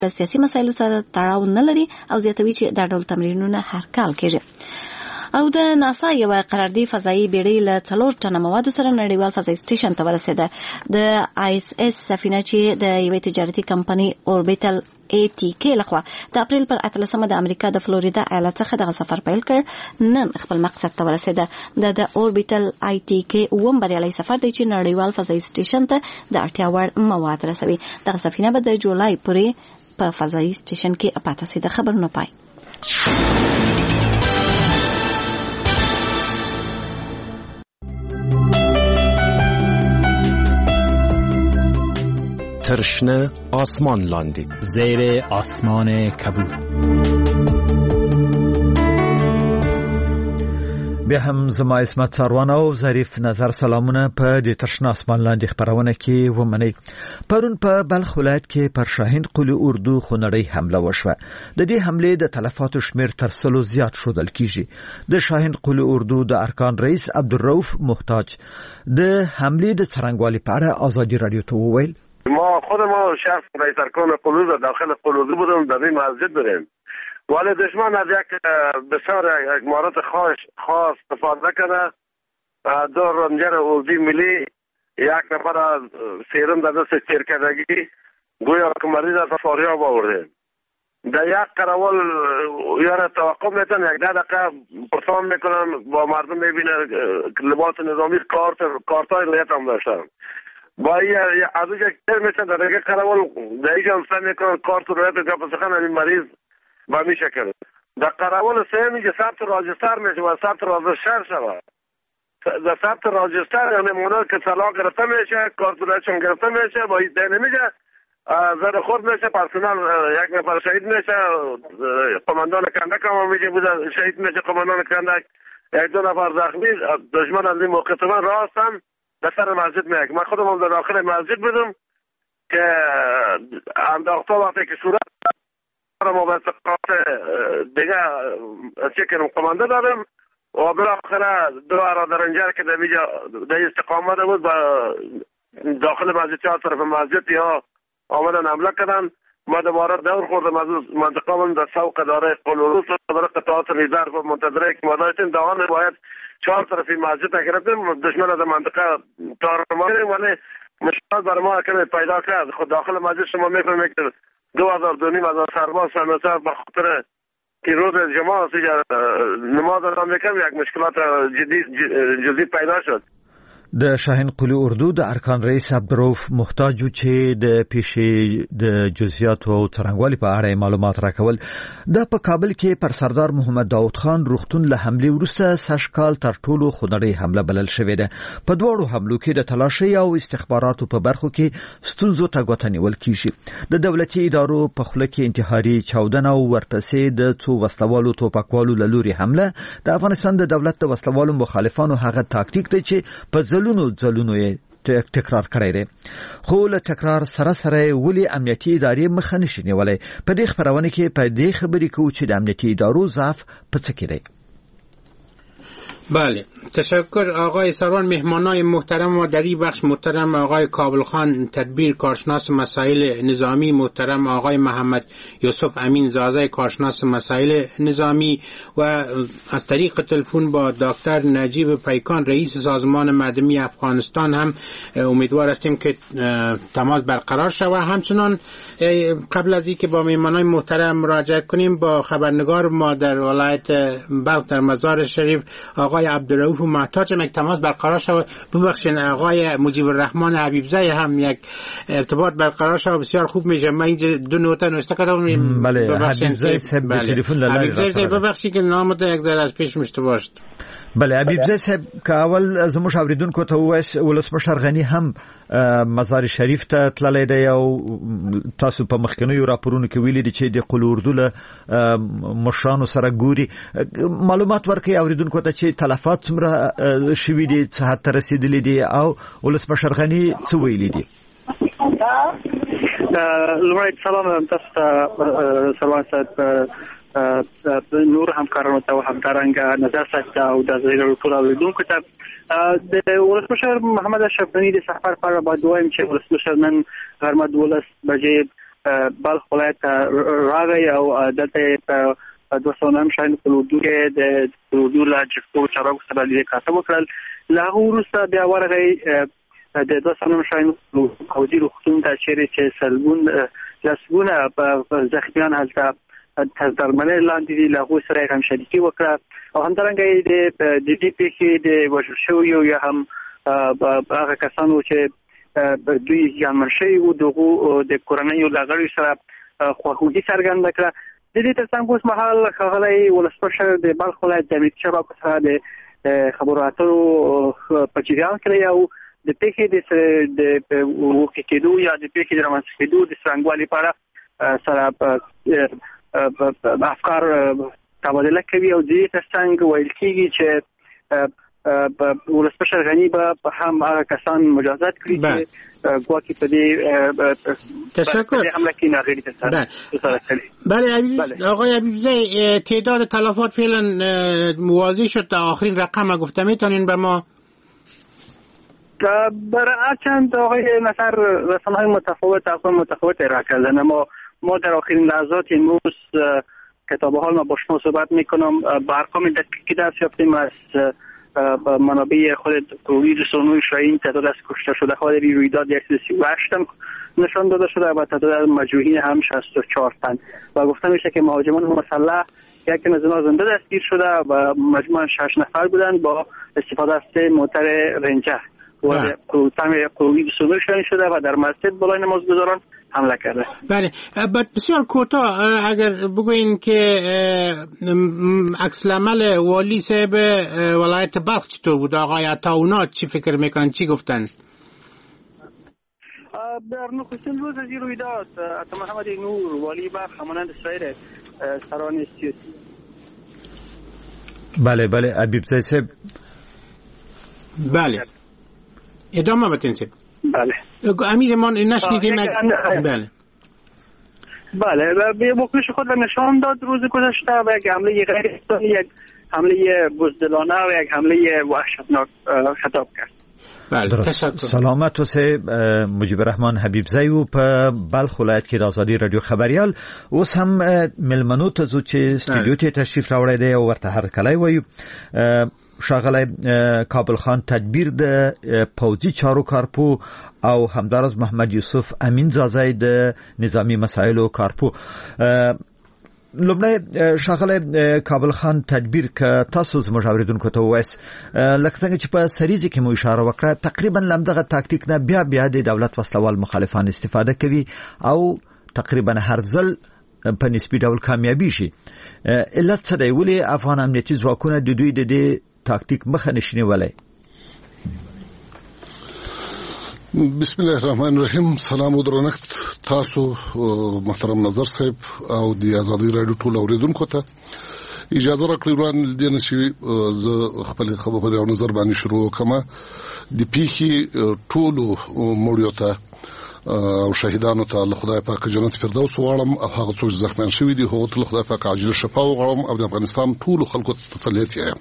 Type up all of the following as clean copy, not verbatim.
سیاسي مسایلو سره تړاو نه لري او زیاتوي چې دا ډول تمرینونه هر کال کېږي. او د ناسا یو قراردادي فضایي بیړۍ له 4 ټنه موادو سره نړیوال فضایي سټیشن ته ورسېده. د ISS سفینه چې د یوې تجارتي کمپنۍ اوربیټل ATK لخوا د اپریل پر 18 د امریکا د فلوریدا ایالت څخه دغه سفر پیل کړ، نن خپل مقصد ته ورسېده. د اوربیټل ITK اوم بریالي سفر دی چې نړیوال فضایي سټیشن ته د اړتیا وړ مواد رسوي. دغه سفینه به د جولای پورې په فضایي سټیشن کې پاتې شي. د خبرونو پای. ترشنه آسمان لاندی زیر آسمان کبود. بیا هم زما اسمت ساروان او ظریف نظر سلامونه په د ترشنه آسمان لاندې خبرونه کې ومنئ. پرون په بلخ ولایت کې پر شاهین قلی اردو خونړۍ حمله وشوه. د دې حملې د تلفاتو شمیر تر 100 زیات شودل کیږي. د شاهین قلی اردو د ارکان رئیس عبدالرؤف محتاج د حملې د څرنګوالي په اړه آزادی رادیو ته وویل: ما خودم شخص رئیس ارکان قلوز داخل قلوزی بودم، در این مسجد بریم، ولی دشمن از یک بسیار یک مهارت خاص استفاده کرده. دو رنجر اردوی ملی یک نفر از سیرم در دست تیر کردگی گویا که مریض از فاریاب آورده. در یک قراول یاره توقع میتن، یک 10 دقیقه پرسان میکنن، با مردم میبینه لباس نظامی کارتای لیت هم داشتن. با از اونجا کتر میشن در دیگه قراول در ایجا همسن میکنن کارت رو رویت جا پسخن این مریض با می شکل. در قراول سهمی که ثبت راجستر میشه و ثبت راجستر شود. در ثبت راجستر یعنی مونر که طلاق گرفته میشه، کارت رو رویتشون گرفته میشه، با این دینه میشه زر خورد میشه، پرسنل یک نفر شهید میشه، قماندان کندک هم میشه بوده شهید میشه، قماندان کندک، یک 2 نفر زخمی. دشمن از این موقع من راستن در سر مسجد میگه. من خودم در داخل مسجد بودم که انداخته وقتی که صورت ما به استقامت دیگه چه کنم قمانده دارم و بالاخره 2 ارادرنجر که در استقامت بود با داخل مسجد 4 طرف مسجد یا آمدن حمله کردن. ما دوباره دور خوردم از منطقه من در سوق داره قلوروس و در قطعات ریزرو و منتظره که ما داشتیم دهان باید 4 طرفی مسجد گرفتیم. دشمن از منطقه تار ما کردیم ولی مشکلات برای ما کمی پیدا کرد. خود داخل مسجد شما میفهمید که 2,000 سرباز سمسر به خاطر که روز جمعه نماز ادا میکنم یک مشکلات جدی پیدا شد. د شاهین قلی اردو د ارکان رئیس عبدالرؤف محتاج چې د پیښې د جزئیات او څرنګوالي په اړه معلومات راکول. د په کابل کې پر سردار محمد داود خان روغتون له حملې وروسته سږکال تر ټولو خونړۍ حمله بلل شوې ده. په دواړو حملو کې د تلاشۍ او استخباراتو په برخو کې ستونزو ته ګوته نیول کیږي. د دولتي ادارو په خوله کې انتحاري چاودنه او ورپسې د څو وسلوالو توپکوالو له لوري حمله د افغانستان د دولت د وسلوالو مخالفانو هغه تاکتیک دی چې په ځلونو یې تکرار کړی دی. خو له تکرار سره ولی امنیتي ادارې مخه نشي نیولای. په دې خبرونه کې په دې خبرې کوو چې د امنیتي ادارو ضعف په څه کې دی. بله، تشکر آقای سروان. مهمانای محترم و در این بخش محترم آقای کابل خان تدبیر کارشناس مسائل نظامی، محترم آقای محمد یوسف امین زازه کارشناس مسائل نظامی و از طریق تلفن با دکتر نجیب پیکان رئیس سازمان مردمی افغانستان هم امیدوار هستیم که تماس برقرار شود. همچنان قبل از اینکه با مهمانای محترم مراجعه کنیم با خبرنگار ما در ولایت بلخ در مزار شریف آقای عبدالرؤوف محتاج هم یک تماس برقرار شود. ببخشید آقای مجیب الرحمن حبیبزی هم یک ارتباط برقرار شود، بسیار خوب میشه. من اینجا 2 نوته نوشته کردم. بله، حبیبزی صاحب به تلفن لاله حبیبزی ببخشید که نامت یک ذره از پیش اشتباه شد. بله، حبیبزی صاحب که اول زموږ اوریدونکو ته ووایي ولسمشر غنی هم مزار شریف ته تللی دی او تاسو په مخکنیو راپورونو کې ویلي دي چې د قلی اردو له مشرانو سره ګوري. معلومات ورکړئ اوریدونکو ته چې تلفات څومره شوي دي، څه حد ته رسېدلي دي او ولسمشر غنی څه ویلي دي. لومړی سلام تاسو ته سروان صاحب، نور همکارانو ته او همدارنګه نظر ساتي او د زیرو ټول اوریدونکو ته د ولسمشر محمد اشرف غنی د سفر پر باید وایم چې ولسمشر نن غرمه 12 بجې بلخ ولایت راغی او دلته په 209 شاین په اردو کې د اردو لا چکو چارو سره لیدل کاته وکړل. له هغه وروسته بیا ورغی د 209 شاین په وزیر خصوصي ته چې سلبون لسبونه په زخمیان هلته تر درملنې لاندې دي. له هغوی سره هم شریکي وکړه او همدارنګه د دې پیښې د وژل شویو یا هم هغه کسانو چې دوی ځانمن شوي وو دغه د کورنیو له غړو سره خواخوږي څرګنده کړه. د دې ترڅنګ اوس مهال ښاغلی ولسمشر د بلخ ولایت د امیر شباب سره د خبرو اترو په جریان کې یو د پیښې د وقوع کېدو یا د پیښې د رامنځته کېدو د څرنګوالي په اړه سره افکار تبادله کوي او د دې ترڅنګ ویل کېږي چې ولسمشر غنی به هم هغه کسان مجازات کړي چې ګواکې په دې تشکر حمله کې ناغیري ترسره. بله آقای حبیبزی، تعداد تلفات فعلا موازی شد تا آخرین رقم گفته میتونین به ما؟ برای چند آقای نصر رسانه‌های متفاوت اقوام متفاوت را کردن، اما ما در آخرین لحظات امروز کتاب حال ما با شما صحبت میکنم با ارقام دقیقی دست یافتیم از منابع خود قوی رسانه‌های شاهین. تعداد از کشته شده ها در رویداد 138 نشان داده شده و تعداد مجروحین هم 64 تن و گفته میشه که مهاجمان مسلح یک از اونها زنده دستگیر شده و مجموعاً 6 نفر بودند با استفاده از 3 موتر رنجر و قوی رسانه‌های شاهین شده و در مسجد بالای نمازگزاران حمله کرده. بله، بسیار کوتاه اگر بگوین که عکس العمل والی صاحب ولایت بلخ چطور بود؟ آقای عطاونا چی فکر میکنن، چی گفتن؟ در نخستین روز از این رویداد عطا محمد نور والی بلخ همانند سایر سران سیاسی. بله حبیبزی صاحب. بله ادامه بدین صاحب. بله امیر ما نشنیدیم. بله به واکنش خود را نشان داد روز گذشته و یک حمله غیر انسانی، یک حمله بزدلانه و یک حمله وحشتناک خطاب کرد. بله تشکر. سلامت اوسه مجيب الرحمن حبیبزی و په بلخ ولایت کې د ازادي رادیو خبريال اوس هم ملمنو ته زو چې استودیو ته تشریف راوړی دی او ورته هر کله وایو ښاغلی کابل خان تدبیر د پوځي چارو کارپو او همدارز محمد یوسف امین زازای د نظامی مسایلو کارپو. لومړی ښاغلی کابل خان تدبیر که تاسو زموږ اوریدونکو ته ووایاست لکه څنګه چې په سریزه کې مو اشاره وکړه تقریبا لمدغه تاکتیک نه بیا د دولت وسلوال مخالفان استفاده کوي او تقریبا هر ځل په نسبي ډول کامیابی شي. علت څه دی؟ ولې افغان امنیتي ځواکونه د دوی د دې تاکتیک مخه نشي نیولی؟ بسم الله الرحمن الرحیم. سلام او درنښت تاسو محترم نظر صاحب او د ازادي رادیو ټول اوریدونکو ته. اجازه راکړئ وړاندې دې نشي زه خپل خبرې او نظر باندې شروع کوم. د پیښې ټولو مړیو ته او شهیدانو ته الله خدای پاک جنت فردوس وغواړم او هغه څوک زخمیان شوي دي هغو ته الله خدای پاک عاجل شفا وغواړم او د افغانستان ټولو خلکو ته تسلیت وایم.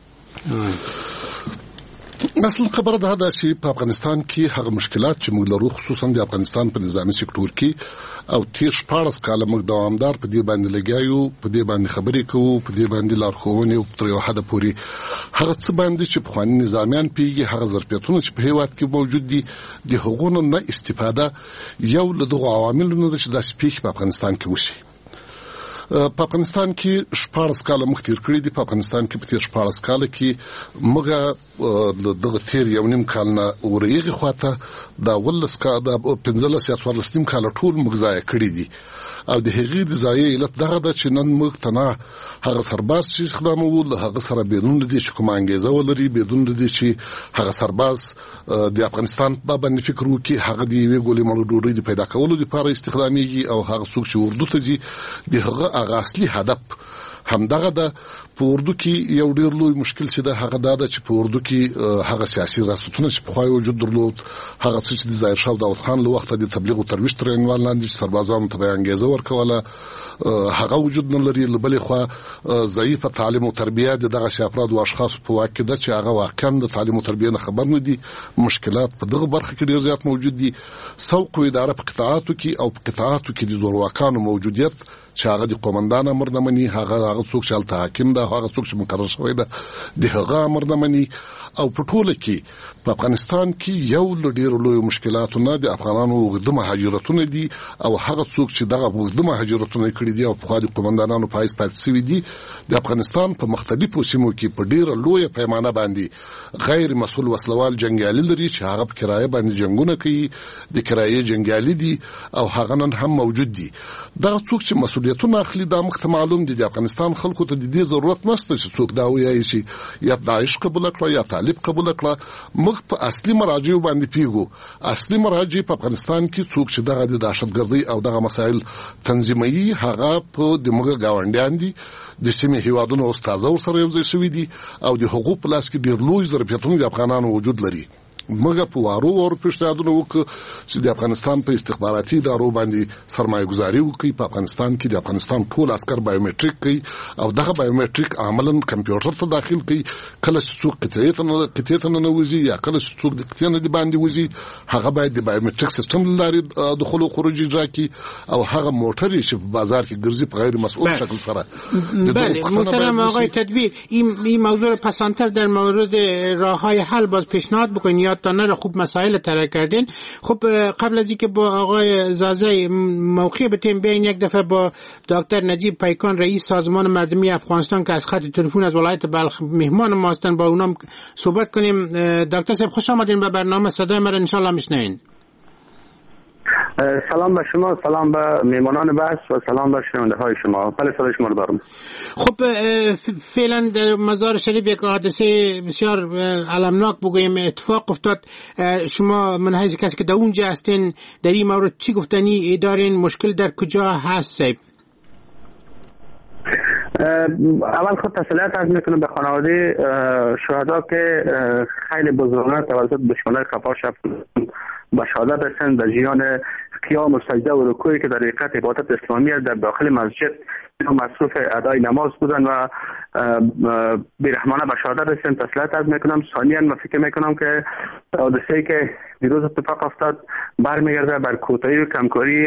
اصل خبره ده چې په افغانستان کې هغه مشکلات چې موږ لرو خصوصا د افغانستان په نظامی سکتور کې او تیر 14 کاله موږ دوامدار په دې باندې لګیایو، په دې باندې خبرې کوو، په دې باندې لارښوونې او تر یو حد پورې هغه څه باندې چې پخواني نظامیان پیږي هغه ظرفیتونه چې په هیواد کې موجود دي د هغونو نه استفاده یو له دغو عواملو نه ده چې داسې پیښې په افغانستان کې وشي. په افغانستان کې 14 کاله مخ تیر کړی دي. په افغانستان کې په تیر 14 کاله کې موږ دغه تیر یو نیم کال نه ورېږي خواته دا ولس کا د 15 یا 14 کال ټول موږ ضایع کړی دي او د هغې د ضایع علت دغه ده چې نن موږ تنه هغه سرباز چې استخداموو له هغه سره بدون د دې چې کوم انګیزه ولري، بدون د دې چې هغه سرباز د افغانستان په باندې فکر وکړي هغه د یوې ګولې مړو ډوډۍ د پیدا کولو لپاره استخدامېږي او هغه څوک چې اردو ته ځي د هغه اصلي هدف همدغه ده. په اردو کې یو ډیر لوی مشکل چې ده هغه دا ده چې په اردو کې هغه سیاسي راستونه چې په خوای وجود درلود هغه څه چې د ظاهر شاه داود خان له وخته د تبلیغ او ترویج تر عنوان لاندې سربازانو ته انګیزه ورکوله هغه وجود نه لري. بلې خوا ضعیفه تعلیم او تربیه دغه افراد او اشخاص په واقع کې ده چې هغه واقعا د تعلیم او تربیه نه خبر نه دي. مشکلات په دغه برخه کې ډیر زیات موجود دي. سوق او اداره په قطاعاتو کې او په قطاعاتو کې د زورواکانو موجودیت چې هغه د قومندان امر نه مني، هغه څوک چې الته حاکم ده، هغه څوک چې مقرر شوی ده د هغه امر نه مني. او په ټوله کې په افغانستان کې یو له ډیرو لویو مشکلاتو نه د افغانانو اوږده مهاجرتونه دي او هغه څوک چې دغه اوږده مهاجرتونه کړي دي او پخوا د قومندانانو په حیث پاتې شوي دي د افغانستان په مختلفو سیمو کې په ډیره لویه پیمانه باندې غیر مسؤل وسلوال جنګیالي لري چې هغه په کرایه باندې جنګونه کوي، د کرایه جنګیالي دي او هغه نن هم موجود دي. دغه څوک چې مسؤلیتونه اخلي دا موږ ته معلوم دي. د افغانستان خلکو ته د دې ضرورت نشته چې څوک دا وایي چې یا داعش قبول کړه یا طالب قبول کړه. موږ په اصلي مراجع باندې پیګو. اصلي مراجع په افغانستان کې څوک چې دغه د دهشتګردۍ او دغه مسایل تنظیموي هغه په د موږ گاونډیان دي، د سیمې هیوادونو استادو سره یو ځای شوي دي او د حقوق په لاس کې ډیر لوی ظرفیتونه د افغانانو وجود لري. موږ په وارو پیشنهادونه وکړو چې د افغانستان په استخباراتي ادارو باندې سرمایه گذاري وکړي. په افغانستان کې د افغانستان ټول عسكر بایومټریک کوي او دغه بایومټریک عملاً کمپیوټر ته داخل کوي. کله چې څوک قطعه ته نه وځي یا کله چې څوک د قطعه نه باندې وځي هغه باید د بایومټریک سیستم لاري دخول او خروج اجرا کړي او هغه موټر چې په بازار کې ګرځي په غیر مسئول شکل سره. بله محترم آقای تدبیر، این موضوع پسانتر در مورد راههای حل باز پیشنهاد بکنین. یادتان نره خوب مسائل طرح کردین. خب قبل از اینکه با آقای زازای موقع بتیم بیاین یک دفعه با دکتر نجیب پیکان رئیس سازمان مردمی افغانستان که از خط تلفن از ولایت بلخ مهمان ما هستند با اونام صحبت کنیم. دکتر صاحب خوش آمدین به برنامه. صدای ما را ان شاء الله میشنوین. سلام به شما، سلام به میمانان بحث و سلام به شنونده های شما. بله صدای شما رو دارم. خب فعلا در مزار شریف یک حادثه بسیار المناک بگویم اتفاق افتاد. شما من حیث کسی که در اونجا هستین در این مورد چی گفتنی دارین؟ مشکل در کجا هست صاحب؟ اول خود تسلیت عرض میکنم به خانواده شهدا که خیلی بزرگانه توسط دشمنان خفا شد به شهادت رسیدند در جریان قیام و سجده و رکوعی که در حقیقت عبادت اسلامی در داخل مسجد مصروف ادای نماز بودند و بیرحمانه به شهادت رسیدند. تسلیت عرض میکنم. ثانیاً من فکر میکنم که حادثه‌ای که دیروز اتفاق افتاد برمیگرده بر کوتاهی و کمکاری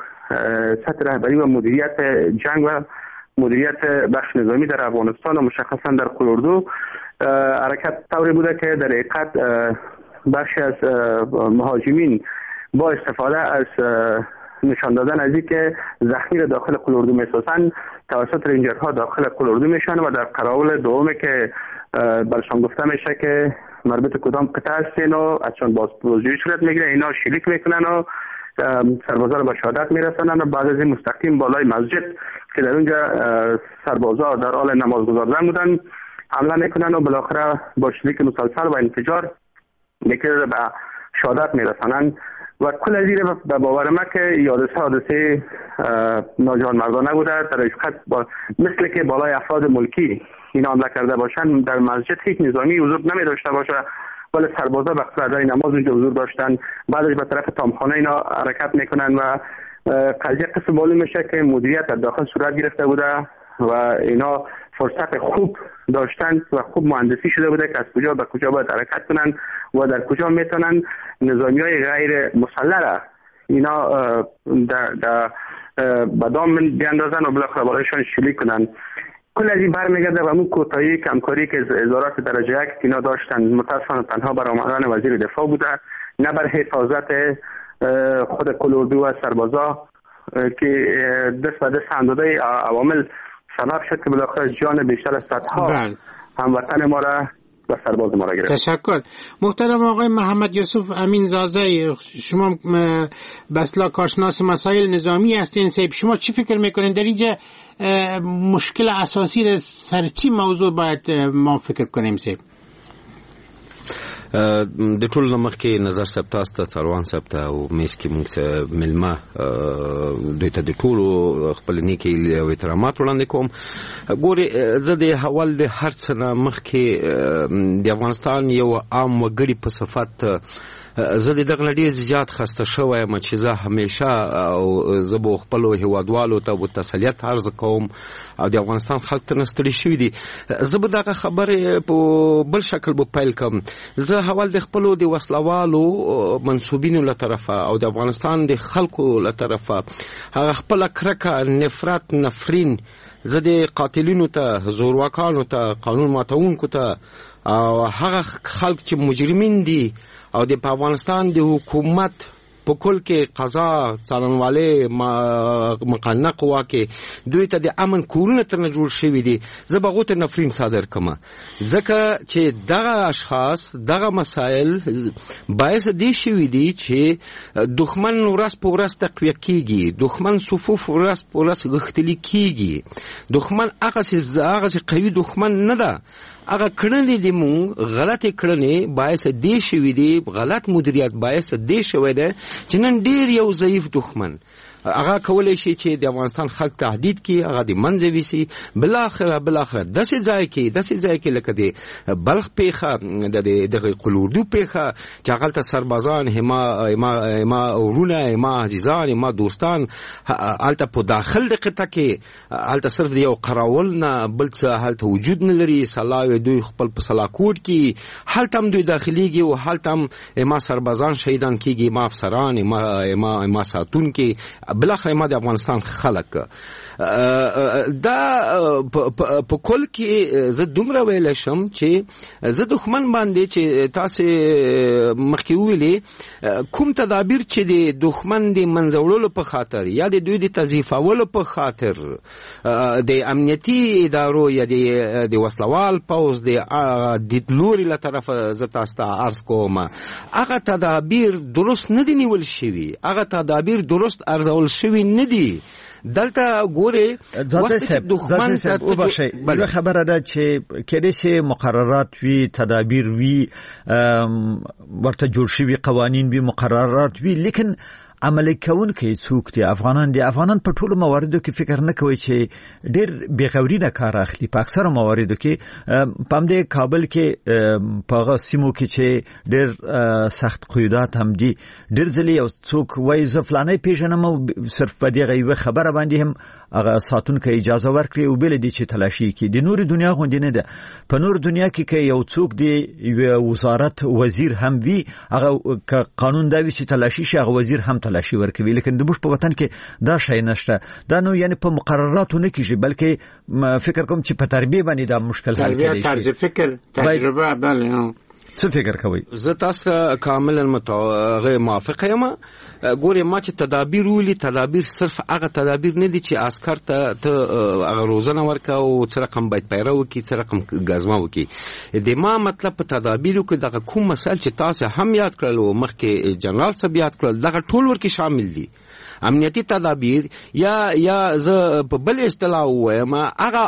سطح رهبری و مدیریت جنگ و مدیریت بخش نظامی در افغانستان و مشخصا در قلوردو. حرکت طوری بوده که در حقیقت بخشی از مهاجمین با استفاده از نشان دادن از اینکه ذخیر داخل قلوردو میسازن توسط رنجرها داخل قلوردو میشن و در قراول دومی که برشان گفته میشه که مربوط کدام قطعه هستین و از چون بازجویی صورت میگیره اینا شلیک میکنن و سربازا رو به شهادت میرسانن و بعد از این مستقیم بالای مسجد که در اونجا سربازا در حال نماز گذاردن بودن حمله میکنن و بالاخره با شلیک مسلسل و انفجار یکی رو به شهادت میرسانن. و کل از این به باور ما که حادثه ناجوان مردانه بوده. در حقیقت مثل که بالای افراد ملکی اینا حمله کرده باشن در مسجد هیچ نظامی حضور نمی داشته باشه ولی سربازا وقت ادای نماز اونجا حضور داشتن. بعدش به طرف تامخانه اینا حرکت میکنن و قضیه قسم معلوم میشه که مدیریت در داخل صورت گرفته بوده و اینا فرصت خوب داشتن و خوب مهندسی شده بوده که از کجا به کجا باید حرکت کنن و در کجا میتونن نظامیای غیر مسلح را اینا در بدام بیاندازن و بالاخره بالایشان شلیک کنن. کل از این برمیگرده و اون کوتاهی کمکاری که وزارت درجه یک اینا داشتن متاسفانه تنها بر آمدن وزیر دفاع بوده، نه بر حفاظت خود قلوردو و سربازا که دست به دست انداده عوامل سبب شد که بالاخره جان بیشتر از صدها هموطن ما را و سرباز ما را گرفت. تشکر. محترم آقای محمد یوسف امین زازای، شما بسلا کارشناس مسائل نظامی هستین. صاحب شما چی فکر میکنین در اینجا مشکل اساسی سر چی موضوع باید ما فکر کنیم صاحب؟ د ټول مخکې نظر صاحب تاسو ته څاروان صاحب ته او میس کې موږ ملما دوی ته د ټولو خپل نیکی او احترامات وړاندې کوم. ګوري زه د حوال د هر څه نه مخکې د افغانستان یو عام وګړي په صفت زه دغه ډیر زیات خسته شوم چې زه همیشه او زه به خپل هیوادوالو ته تسلیت عرض کوم او د افغانستان خلک ته نستړي شوي دي. زه به دغه خبرې په بل شکل به پیل کوم. زه حوال د خپلو د وسلوالو منسوبینو له طرفه او د افغانستان د خلکو له طرفه هغه خپل کرکه، نفرت، نفرین زه د قاتلینو ته، زورواکانو ته، قانون ماتونکو ته او هغه خلک چې مجرمین دي او د افغانستان د حکومت په کل کې قضا څارنوالۍ مقننه قوا کې دوی ته د امن کورونه ترنه جوړ شوي دي. زه به هغو ته نفرین صادر کړم ځکه چې دغه اشخاص، دغه مسایل باعث دې شوي دي چې دښمن ورځ په ورځ تقویه کېږي، دښمن صفوف ورځ په ورځ غښتلي کېږي. دښمن هغسې قوي دښمن نه ده. هغه کړنې دي مونږ غلطې کړنې باعث دې شوي دي، غلط مدیریت باعث دې شوی دی چې نن ډېر یو ضعیف دښمن هغه کولی شي چې د افغانستان خلک تهدید کړي، هغه د منځه ویسي. بلاخره داسې ځای کې لکه د بلخ پیښه، دغه قلوردو پیښه چې هغلته سربازان ما ورونه، ما عزیزان، ما دوستان هلته په داخل د قطعه کې هلته صرف د یو قراول نه بل څه هلته وجود نه لري. سلاوي دوی خپل په سلاکوټ کې هلته هم دوی داخليږي او هلته هم ما سربازان شهیدان کېږي، ما افسران، ما ساتونکي، بلاخره ما د افغانستان خلک. دا په کل کې زه دومره ویلی شم چې زه دښمن باندې چې تاسې مخکې وویلې کوم تدابیر چې د دښمن د منځوړلو په خاطر یا د دوی د تضعیفولو په خاطر د امنیتي ادارو یا د وسلوال پوځ د لوري له طرفه زه تاسو ته عرض کوم هغه تدابیر درست نه دي نیول شوي، هغه تدابیر درست ارزول شوي نه دي. دلته ګوره ځکه چې دښمن ته وبښي بل خبره ده چې کله چې مقررات وی، تدابیر وی، ورته جوړ شوي قوانین وی، مقررات وی، لیکن عملي کوونکي څوک دي؟ افغانان په ټولو مواردو کې فکر نه کوي چې ډېر بېغوري نه کار اخلي. په اکثره مواردو کې په همدې کابل کې په هغه سیمو کې چې ډېر سخت قیودات هم دي، ډېر ځلې یو څوک وایي زه فلانی پیژنم او صرف په دغه یوه خبره باندې هم هغه ساتونکي اجازه ورکړي او بل دي چې تلاشي کړي. د نورې دنیا غوندې نه ده. په نور دنیا کې که یو څوک دی وزارت وزیر هم وي، هغه قانون دا وي چې تلاشي شي، هغه وزیر هم تلاشي ورکوي. لیکن د موږ په وطن کې دا شی نشته. دا نو یعنی په مقرراتو نه کیږي، بلکې فکر کوم چې په تربیه باندې دا مشکل حل کیږي. طرز فکر، تجربه. بله څه فکر کوي؟ زه تاسو کاملا موافق یم. ګوره ما چې تدابیر ویلي، تدابیر صرف هغه تدابیر نه دي چې عسكر ته هغه روزنه ورکړه او څه رقم باید پیرو وکړي، څه رقم ګزما وکړي. د ما مطلب په تدابیرو کې دغه کوم مسایل چې تاسو هم یاد کړل او مخکې جنرال صاحب یاد کړل دغه ټول ورکې شامل دي. امنیتی تدابیر یا زه په بل اصطلاح وایم هغه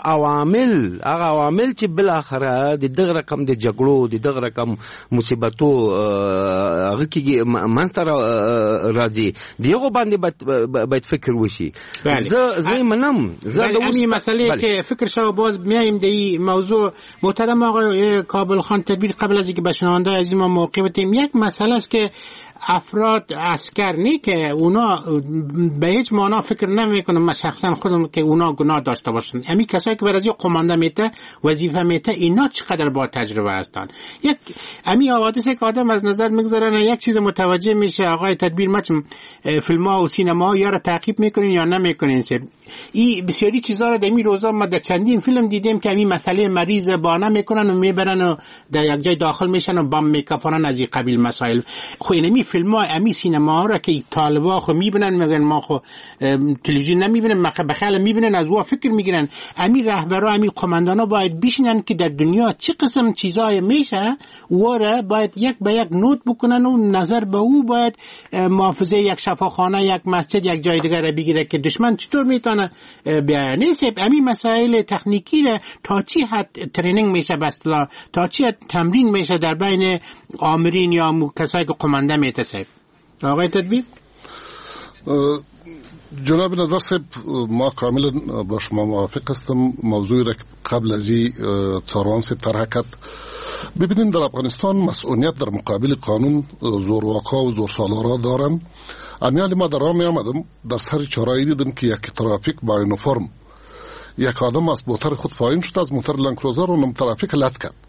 عوامل چې بل اخره د دغه رقم د جګړو، د دغه رقم مصیبتو هغه کې منستر راځي، دیغه باندې باید فکر وشي. زه منم زه د اوسې مسئله که فکر شو باز میایم د موضوع. محترم آقای کابل خان تدبیر، قبل از اینکه به شنونده عزیز ما موقع بدیم، یک مسئله است که افراد عسکر نه که اونا به هیچ معنا فکر نمیکنم، من شخصا خودم که اونا گناه داشته باشن. همین کسایی که برای قمانده میته، وظیفه میته، اینا چقدر با تجربه هستن. یک همین حوادثی که آدم از نظر میگذارن یک چیز متوجه میشه. آقای تدبیر مچم فیلم‌ها و سینما یا رو تعقیب میکنین یا نمیکنین؟ این بسیاری چیزا رو در این روزا ما در چندین فیلم دیدیم که همین مسئله مریض بانه میکنن و میبرن و در یک جای داخل میشن و بم میکفانن از این قبیل مسائل. خو اینمی فیلم‌ها، امی سینما را که طالبا خو میبینن، میگن ما خو تلویزیون نمیبینن، بخیال میبینن، از وا فکر میگیرن. امی رهبرا، امی قماندانا باید بشینن که در دنیا چه قسم چیزای میشه و باید یک به یک نوت بکنن و نظر به او باید محافظه یک شفاخانه، یک مسجد، یک جای دیگر را بگیره که دشمن چطور میتونه بیانه. امی مسائل تکنیکی را تا چی حد ترینینگ میشه، بسلا تا چی حد تمرین میشه در بین آمرین یا کسایی که قمانده میته. آقای تدبیر جناب نظر صاحب، ما کاملا با شما موافق هستم. موضوعی را قبل از این څاروان صاحب طرح کرد. ببینید در افغانستان مسئولیت در مقابل قانون زورواکا و زورسالارا دارن. امیال ما در راه می آمدم، در سر چهارراه دیدم که یک ترافیک با یونیفرم یک آدم از موتر خود پایین شد، از موتر لندکروزر اونم ترافیک لط کرد.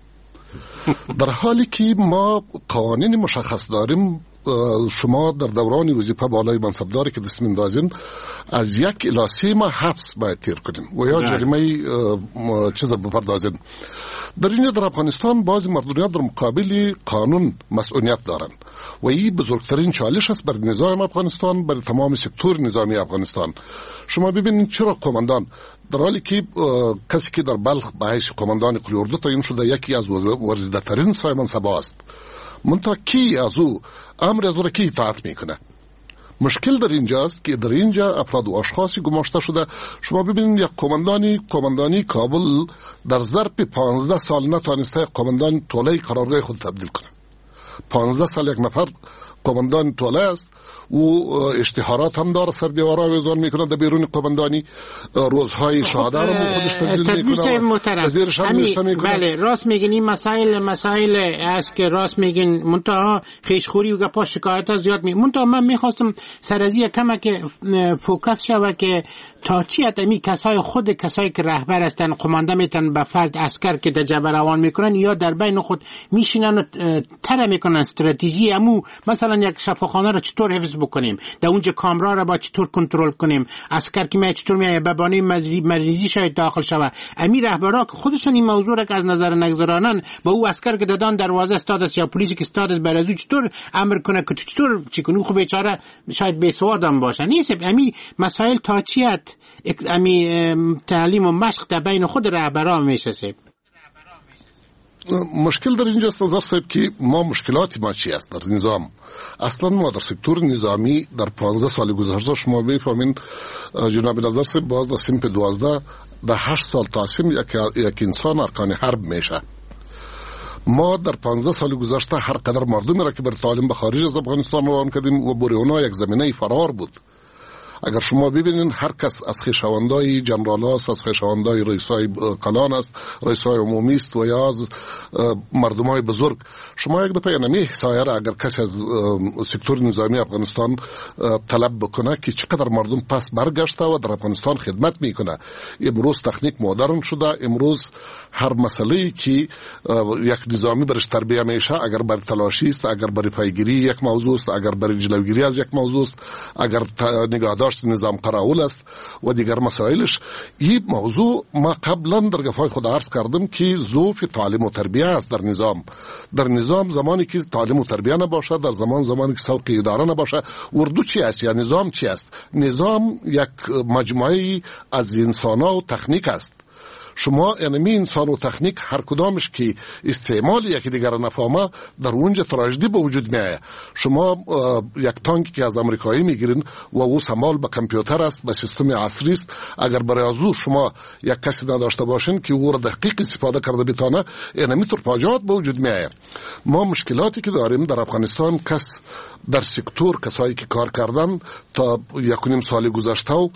در حالی که ما قوانین مشخص داریم، شما در دوران وظیفه بالای منصبداری که دست میندازین از 1 الی 3 ماه حبس باید تیر کنین و یا جریمه چیز بپردازین. در اینجا در افغانستان بعضی مردمیان در مقابل قانون مسئولیت دارن و این بزرگترین چالش است بر نظام افغانستان، بر تمام سکتور نظامی افغانستان. شما ببینید چرا قماندان در حالی که کسی که در بلخ به حیث قماندان قوای اردو تعیین شده یکی از ورزیده‌ترین صاحب منصب‌ها است، منتها کی از او امر از او را کی اطاعت میکنه؟ مشکل در اینجاست که در اینجا افراد و اشخاصی گماشته شده. شما ببینید یک قماندانی کابل در ظرف 15 سال نتوانسته قماندان توله قرارگاه خود تبدیل کنه. 15 سال یک نفر قماندان توله است و اشتهارات هم داره، سر دیوارا ویزان میکنه، در بیرون قماندانی روزهای شهاده رو خودش تبدیل میکنه، وزیرش هم میکنه. بله راست میگین، این مسائل است که راست میگین، منتها خیشخوری و گپا شکایت زیاد می. منتها من میخواستم سر از این کمک فوکس شوه که تا چی اتمی کسایی که رهبر هستن، قمانده میتن به فرد عسکر که در جبهه روان میکنن یا در بین خود میشینن و طرح میکنن استراتژی امو، مثلا یک شفاخانه رو چطور حفظ بکنیم، در اونجا کامرا رو با چطور کنترل کنیم، عسکر که میاد چطور میاد به بهانه مریضی شاید داخل شوه. امی رهبرا که خودشون این موضوع را از نظر نگذارانن، با او عسکر که دادن دروازه استاد یا پلیسی که استاد بر ازو چطور امر کنه که چطور چی کنه، خب بیچاره شاید بیسواد هم باشه. نیست امی مسائل تاچیت امی تعلیم و مشق در بین خود رهبران میشه. مشکل در اینجاست نظر صاحب که ما مشکلات ما چی است در نظام. اصلا ما در سکتور نظامی در 15 سال گذشته شما میفهمین جناب نظر صاحب باز سمپ 12 در 8 سال تاسیم یک انسان ارکان حرب میشه. ما در 15 سال گذشته هر قدر مردمی را که بر تعلیم به خارج از افغانستان روان کردیم و برای اونا یک زمینه فرار بود. اگر شما ببینید هر کس از خویشاوندای جنرال است، از خویشاوندای رئیسای کلان است، رئیسای عمومی است و یا از مردمای بزرگ، شما یک دفعه نمی احصایه را اگر کسی از سکتور نظامی افغانستان طلب بکنه که چقدر مردم پس برگشته و در افغانستان خدمت میکنه. امروز تکنیک مدرن شده، امروز هر مسئله‌ای که یک نظامی برش تربیه میشه، اگر بر تلاشی است، اگر بر پایگیری یک موضوع است، اگر بر جلوگیری از یک موضوع است، اگر نگهداشت نظام قراول است و دیگر مسائلش، این موضوع ما قبلا در گفتگوی خود عرض کردم که ضعف تعلیم و تربیه است در نظام. در نظام زمانی که تعلیم و تربیه نباشه، در زمانی که سوق اداره نباشه، اردو چی است یا نظام چی است؟ نظام یک مجموعه از انسان‌ها و تکنیک است. شما انمی انسان و تکنیک هر کدامش که استعمال یکی دیگر نفهمه در اونجا تراژدی به وجود میاد. شما یک تانک که از امریکایی میگیرین و او سمال به کامپیوتر است، به سیستم عصری است، اگر برای ازو شما یک کسی نداشته باشین که او را دقیق استفاده کرده بتانه، انمی ترپاجات به وجود میاد. ما مشکلاتی که داریم در افغانستان، در سکتور کسایی که کار کردن تا 1.5 سال گذشته و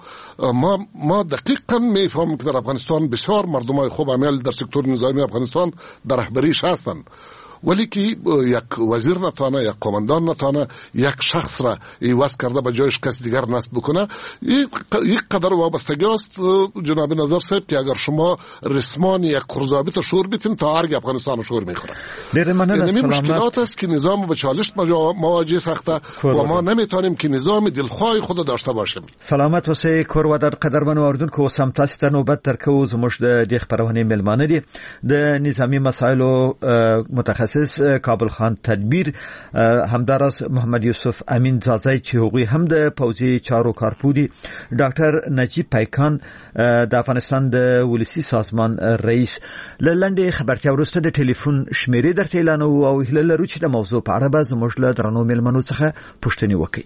ما دقیقاً میفهمیم که در افغانستان بسیار مردمای خوب عمل در سکتور نظامی افغانستان در رهبریش هستند، ولی که یک وزیر نتانه، یک قماندان نتانه یک شخص را ایواز کرده به جایش کس دیگر نصب بکنه. یک قدر وابستگی است جناب نظر صاحب که اگر شما رسمان یک خرزابیت شور بیتین تا ارگ افغانستان شور میخوره. یعنی مشکلات است که نظام به چالش مواجه سخته و ما نمیتونیم که نظام دلخواه خود داشته باشیم. سلامت اوسئ کور و در قدرمن اوردونکو اوس هم تاسو ته نوبت درکو. زموږ د خبرونه ملمانه دي د نظامی مسایلو متخصص کابل خان تدبیر، همداراز محمد یوسف امین زازای چې هغوی هم د پوځي چارو کارپودي، ډاکټر نجیب پیکان د افغانستان د ولسی سازمان رئیس. لنډه خبرتیا وروسته د ټلیفون شمیرې درته اعلانوو او هیله لرو چې د موضوع په اړه به زموږ له درنو مېلمنو څخه پوښتنې وکړئ.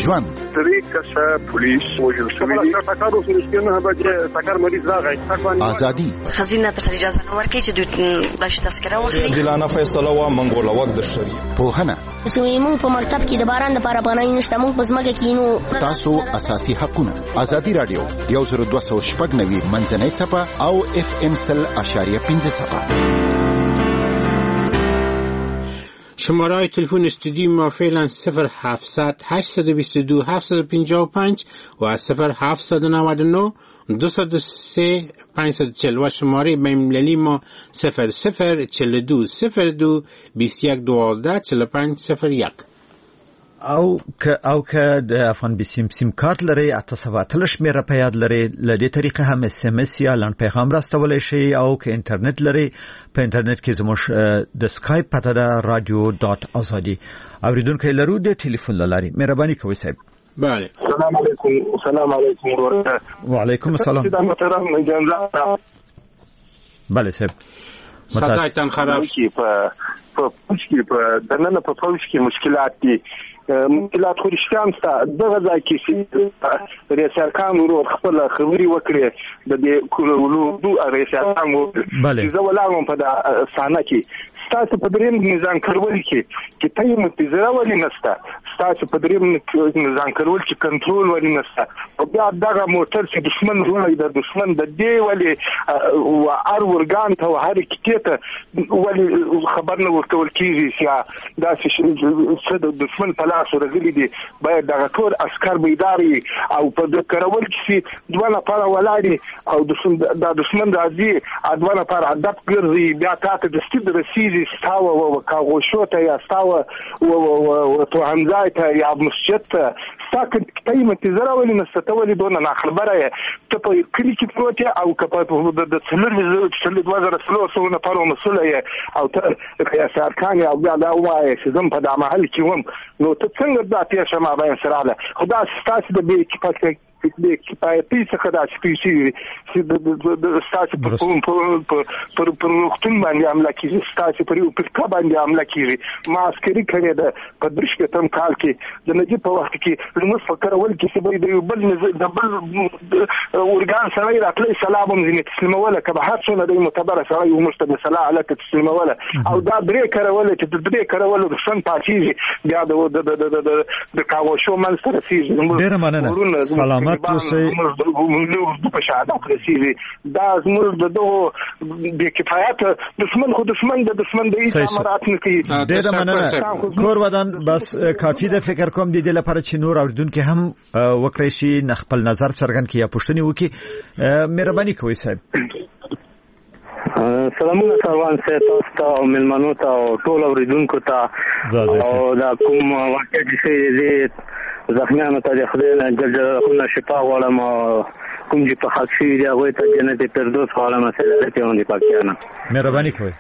ژوند. 3 کسه پولیس وژل شوي دي. ټکر وسو نه بجې ټکر مریض راغی. ازادي. خزینه ته اجازه نه ورکړي چې دوی بلش تذکره واخلي. عادلانه فیصله وا منګول وخت د شریف. پوهنه. چې موږ په مکتب کې د باران لپاره پناه نشته، موږ په ځمکه کې نو تاسو اساسي حقونه. ازادي رادیو 10290 منځنۍ صفه او FM 100.5 صفه. شماره تلفن استودیو ما فعلا 0700 822 755 و 0799 203 540 و شماره بین‌المللی ما 0042 02 21 12 45 01. او که د افغان بسیم سیم کارت لري 8 میره په یاد لري لدې طریقه هم SMS یا لنډ پیغام راستولای شي، او که انټرنیټ لري په انټرنیټ کې زموږ د سکایپ پته ده radio.azadi. اوریدونکو لرو د ټلیفون لاري مهرباني کوئ صاحب. بله. السلام علیکم ورحمت. وعلیکم السلام. محترم جناب. بله صاحب. صدایتان خراب کی په پوښ کې په دننه په پوښ کې مشکلات دي. مشکلات خو رښتیام ستا دغه ځای کې چې رئیس ارکان ورو خپل خبري وکړي د دې کولو رئیس ارکان چې زه ولاړم په سانه کې ستاسو په دریم نظام کول کې ته یې متزره ولې نسته، ستاسو په دریم نظام کول چې کنټرول ولې نسته، او بیا دغه موټر چې دشمن روړی د دشمن د دې ولې او هر ورګان ته هر کټه ته ولې خبر نه ورکول کیږي چې دا چې د دشمن په لاس ورغلي دي. باید دغه ټول عسكر بیداری او په د کرول کې دوه لپاره ولاړی او د دشمن راځي دوه لپاره عادت ګرځي، بیا تاسو د ستید رسیدي ستاوه او کاغوشو ته یا ستاوه او تو همزای ته یا مسجد ته ساکن تایمه تزرا ولې نستولې دونه نه خبره ته په کلی کې پروت او کپه د څلور وزارت وزارت سلوسو نه پاره مسؤلیت او ته ریاست ارکان او بیا دا وایي چې زم په د محل کې وم نو ته څنګه دا تیشه ما باندې سره خدا ستاسو د بي کې د کفایتي څخه د سپیشي چې د ستاسو په وختون باندې عمله کیږي، ستاسو په یو پټ باندې عمله کیږي. ما عسکري کړی د په درش کې تم کال کې د نجیب په وخت کې لمس فکر ول کې چې د یو بل د بل اورګان سره راتلې سلام هم زینت تسلیموله کبه هر څونه د معتبر سره یو مستند سلام علیک تسلیموله او دا درې کړول چې د درې کړول د شن پاتې بیا د کاوشو من سره سیږي. ډیر مننه. سلام موږ په شهادت رسیدي دا زموږ د دوه د کفایت دشمن خو دشمن د دشمن د امارات نه کوي. ډیر مننه. کور ودان بس کافی د فکر کوم د دې لپاره چې نور اوریدونکو هم وکړي شي خپل نظر څرګند کړي یا پوښتنه وکړي. مهرباني کوئ صاحب. سلامونه سروان سره تاسو ملمنو ته او ټول اوریدونکو ته او دا کوم واقع چې زخمیانو ته د خدای نه جل شفا غواړم، کوم چې په حق شي دی هغه ته جنت فردوس غواړم. سره ته ونی پاکیانه مهرباني کوئ.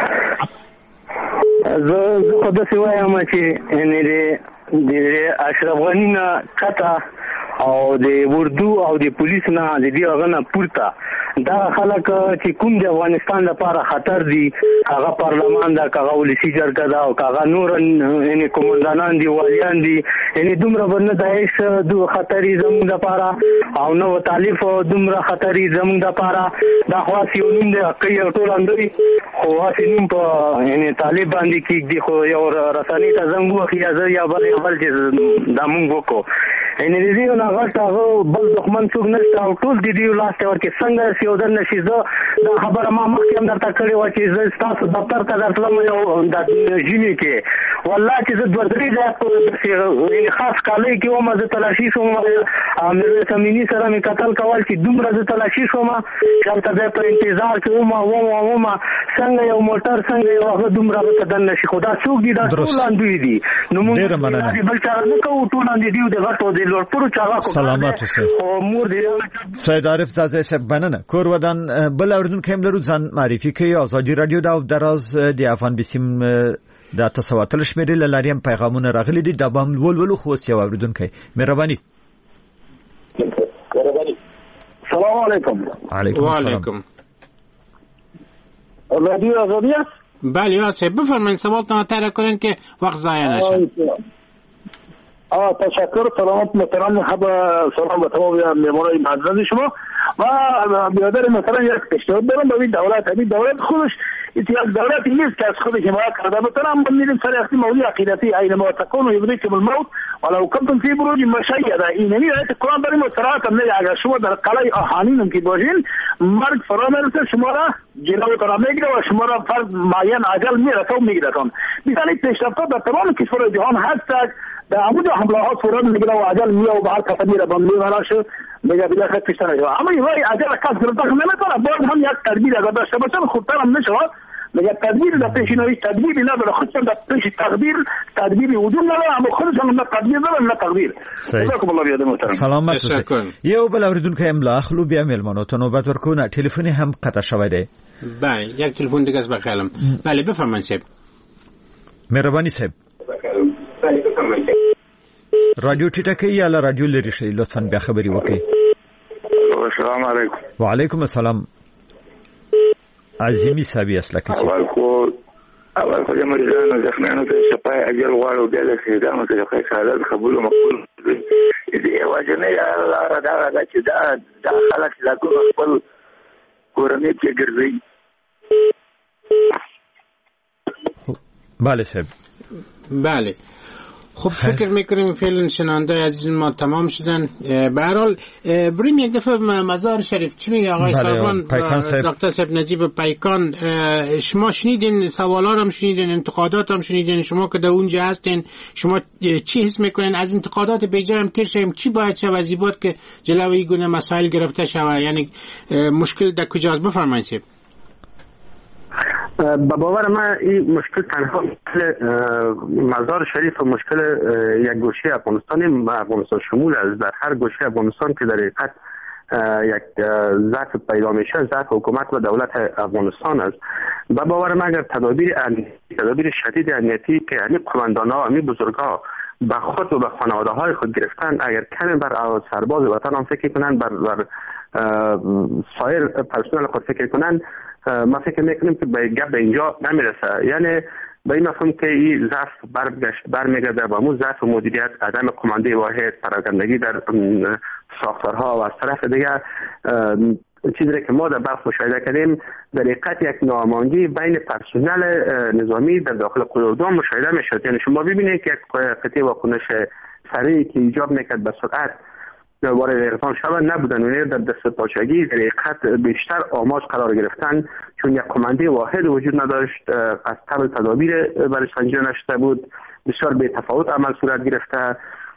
زه خو د سیوایم چې ان د اشرف غنی نه کته او د اردو او د پولیس نه د دې غنه پورته دا خلک چې کوم د افغانستان لپاره خطر دي، هغه پارلمان دا هغه ولسی جرګه دا او هغه نور یعنی کومندانان دي والیان دي یعنی دومره باندې داعش دوه خطرې زموږ لپاره او نو طالب دومره خطرې زموږ لپاره دا خاص یو نوم دی کوي ټول اندري خو واسینم په یعنی طالب باندې کې دي خو یو رسنۍ ته زنګ وخی یا بل چې دا مونږ وکړو ان دې نه غټه بل دښمن څوک نشته او ټول دې لاسته ورکه څنګه سیودن نشي. زه دا خبره ما مخکې هم درته کړې و چې زه تاسو دفتر ته درتلم یو د جینې کې والله چې زه دوه درې ځای خاص کالي کې ومه زه تلاشي شوم امیر سمینی سره مې قتل کول چې دومره زه تلاشي شوم چې ته په انتظار کې ومه څنګه یو موټر څنګه یو هغه دومره ته دن نشي. خدا څوک دي دا ټول اندوي دي نو موږ بل چا نه کوو ټول اندوي دي د غټو دي لور پرو چا سلامات اوسه. سید عارف زاده صاحب بننه کور ودان بل اوردونکو هم لرو ځان معرفي کوي. ازادي رادیو دا دراز د افغان بسیم د تسواتل شمیرې لاریم پیغامونه راغلي دي د بام ولولو خو سیو اوردونکو مهرباني. سلام علیکم. علیکم السلام. رادیو آزادی است؟ بله یا صاحب بفرمایید سوالتون رو طرح کنین که وقت ضایع نشه. تشکر. سلامت محترم. سلام به تمام میهمانان معزز شما. و برادر محترم یک پیشنهاد دارم به دولت خودش یک دولت نیست که از خودش حمایت کرده. مثلا من میریم سر اختی موضوع عقیدتی اینما تکون و یدریکم الموت ولو کنتم فی بروج مشیده. اینمی آیت قرآن بریم و صراحت هم میگه اگر شما در قلعه آهنین هم که باشین مرگ فرا میرسه شما را جلوتان میگیره و شما را فرض معین اجل میرسه و میگیرتان. مثلا پیشرفت‌ها در تمام کشورهای جهان هست در عمود حمله ها صورت میگیره و اجل میره و به هر کسی میره بمبی وراشه میگه بیله خط پیشتر نشوه. اما این وای اجل کس گرفته نمیتونه. باید هم یک تدبیر اگر داشته باشن خودتر هم نشوه. میگه تدبیر در پیش اینو هیچ تدبیری نداره. خودشان در پیش تدبیر وجود نداره اما خودشان نه تدبیر داره نه تقدیر. جزاکم الله بیاد محترم. سلامت اوسئ. یو بل اوریدونکو املا اخلو بیا میلمانو ته نوبت ورکونه. تلفنی هم قطع شوی دی. بله یک تلفن دیگه است بخیالم. بله بفرمایید صاحب. مهربانی صاحب. رادیو ټیټه یا له رادیو لري شي لطفا بیا خبري وکړئ. السلام علیکم. وعلیکم السلام. عظیمی صاحب اسلکه اول خو د مریضانو زخمیانو ته شفای اجر غواړو بیا د شهیدانو ته خیر سعادت قبول او مقبول دې واجبې لاره دا چې دا خلک د خپل کورنۍ کې ګرځي. بله صاحب. بله خب فکر میکنیم فعلا شنونده عزیز ما تمام شدن. به هر حال بریم یک دفعه مزار شریف. چی میگه آقای سروان؟ دکتر صاحب نجیب پیکان، شما شنیدین سوالا هم شنیدین، انتقادات هم شنیدین. شما که در اونجا هستین شما چی حس میکنین از انتقادات بیجا هم تیر شویم؟ چی باید شود از این که جلوی این گونه مسائل گرفته شود؟ یعنی مشکل در کجاست؟ بفرمایید صاحب. با باور من این مشکل تنها مزار شریف و مشکل یک گوشه افغانستان شمول است. در هر گوشه افغانستان که در حقیقت یک ضعف پیدا میشه ضعف حکومت و دولت افغانستان است. با باور من اگر تدابیر شدید امنیتی که یعنی قماندان‌ها و بزرگ‌ها به خود و به خانواده‌های خود گرفتن، اگر کمی بر سرباز وطن هم فکر کنن، بر سایر پرسنل خود فکر کنن، ما فکر میکنیم که به گپ اینجا نمیرسه. یعنی به این مفهوم که این ضعف برمیگرده به همون ضعف مدیریت، عدم کمانده واحد، پراکندگی در ساختارها و از طرف دیگر چیزی که ما در برخ مشاهده کردیم در حقیقت یک ناامنگی بین پرسنل نظامی در داخل قلدر مشاهده میشد. یعنی شما ببینید که یک قطعه واکنش سریعی که ایجاب میکرد به سرعت وارد اقدام شود نبودن و در دست پاچگی در حقیقت بیشتر آماج قرار گرفتن، چون یک کمانده واحد وجود نداشت، از قبل تدابیر برای سنجیده نشده بود، بسیار بی تفاوت عمل صورت گرفته،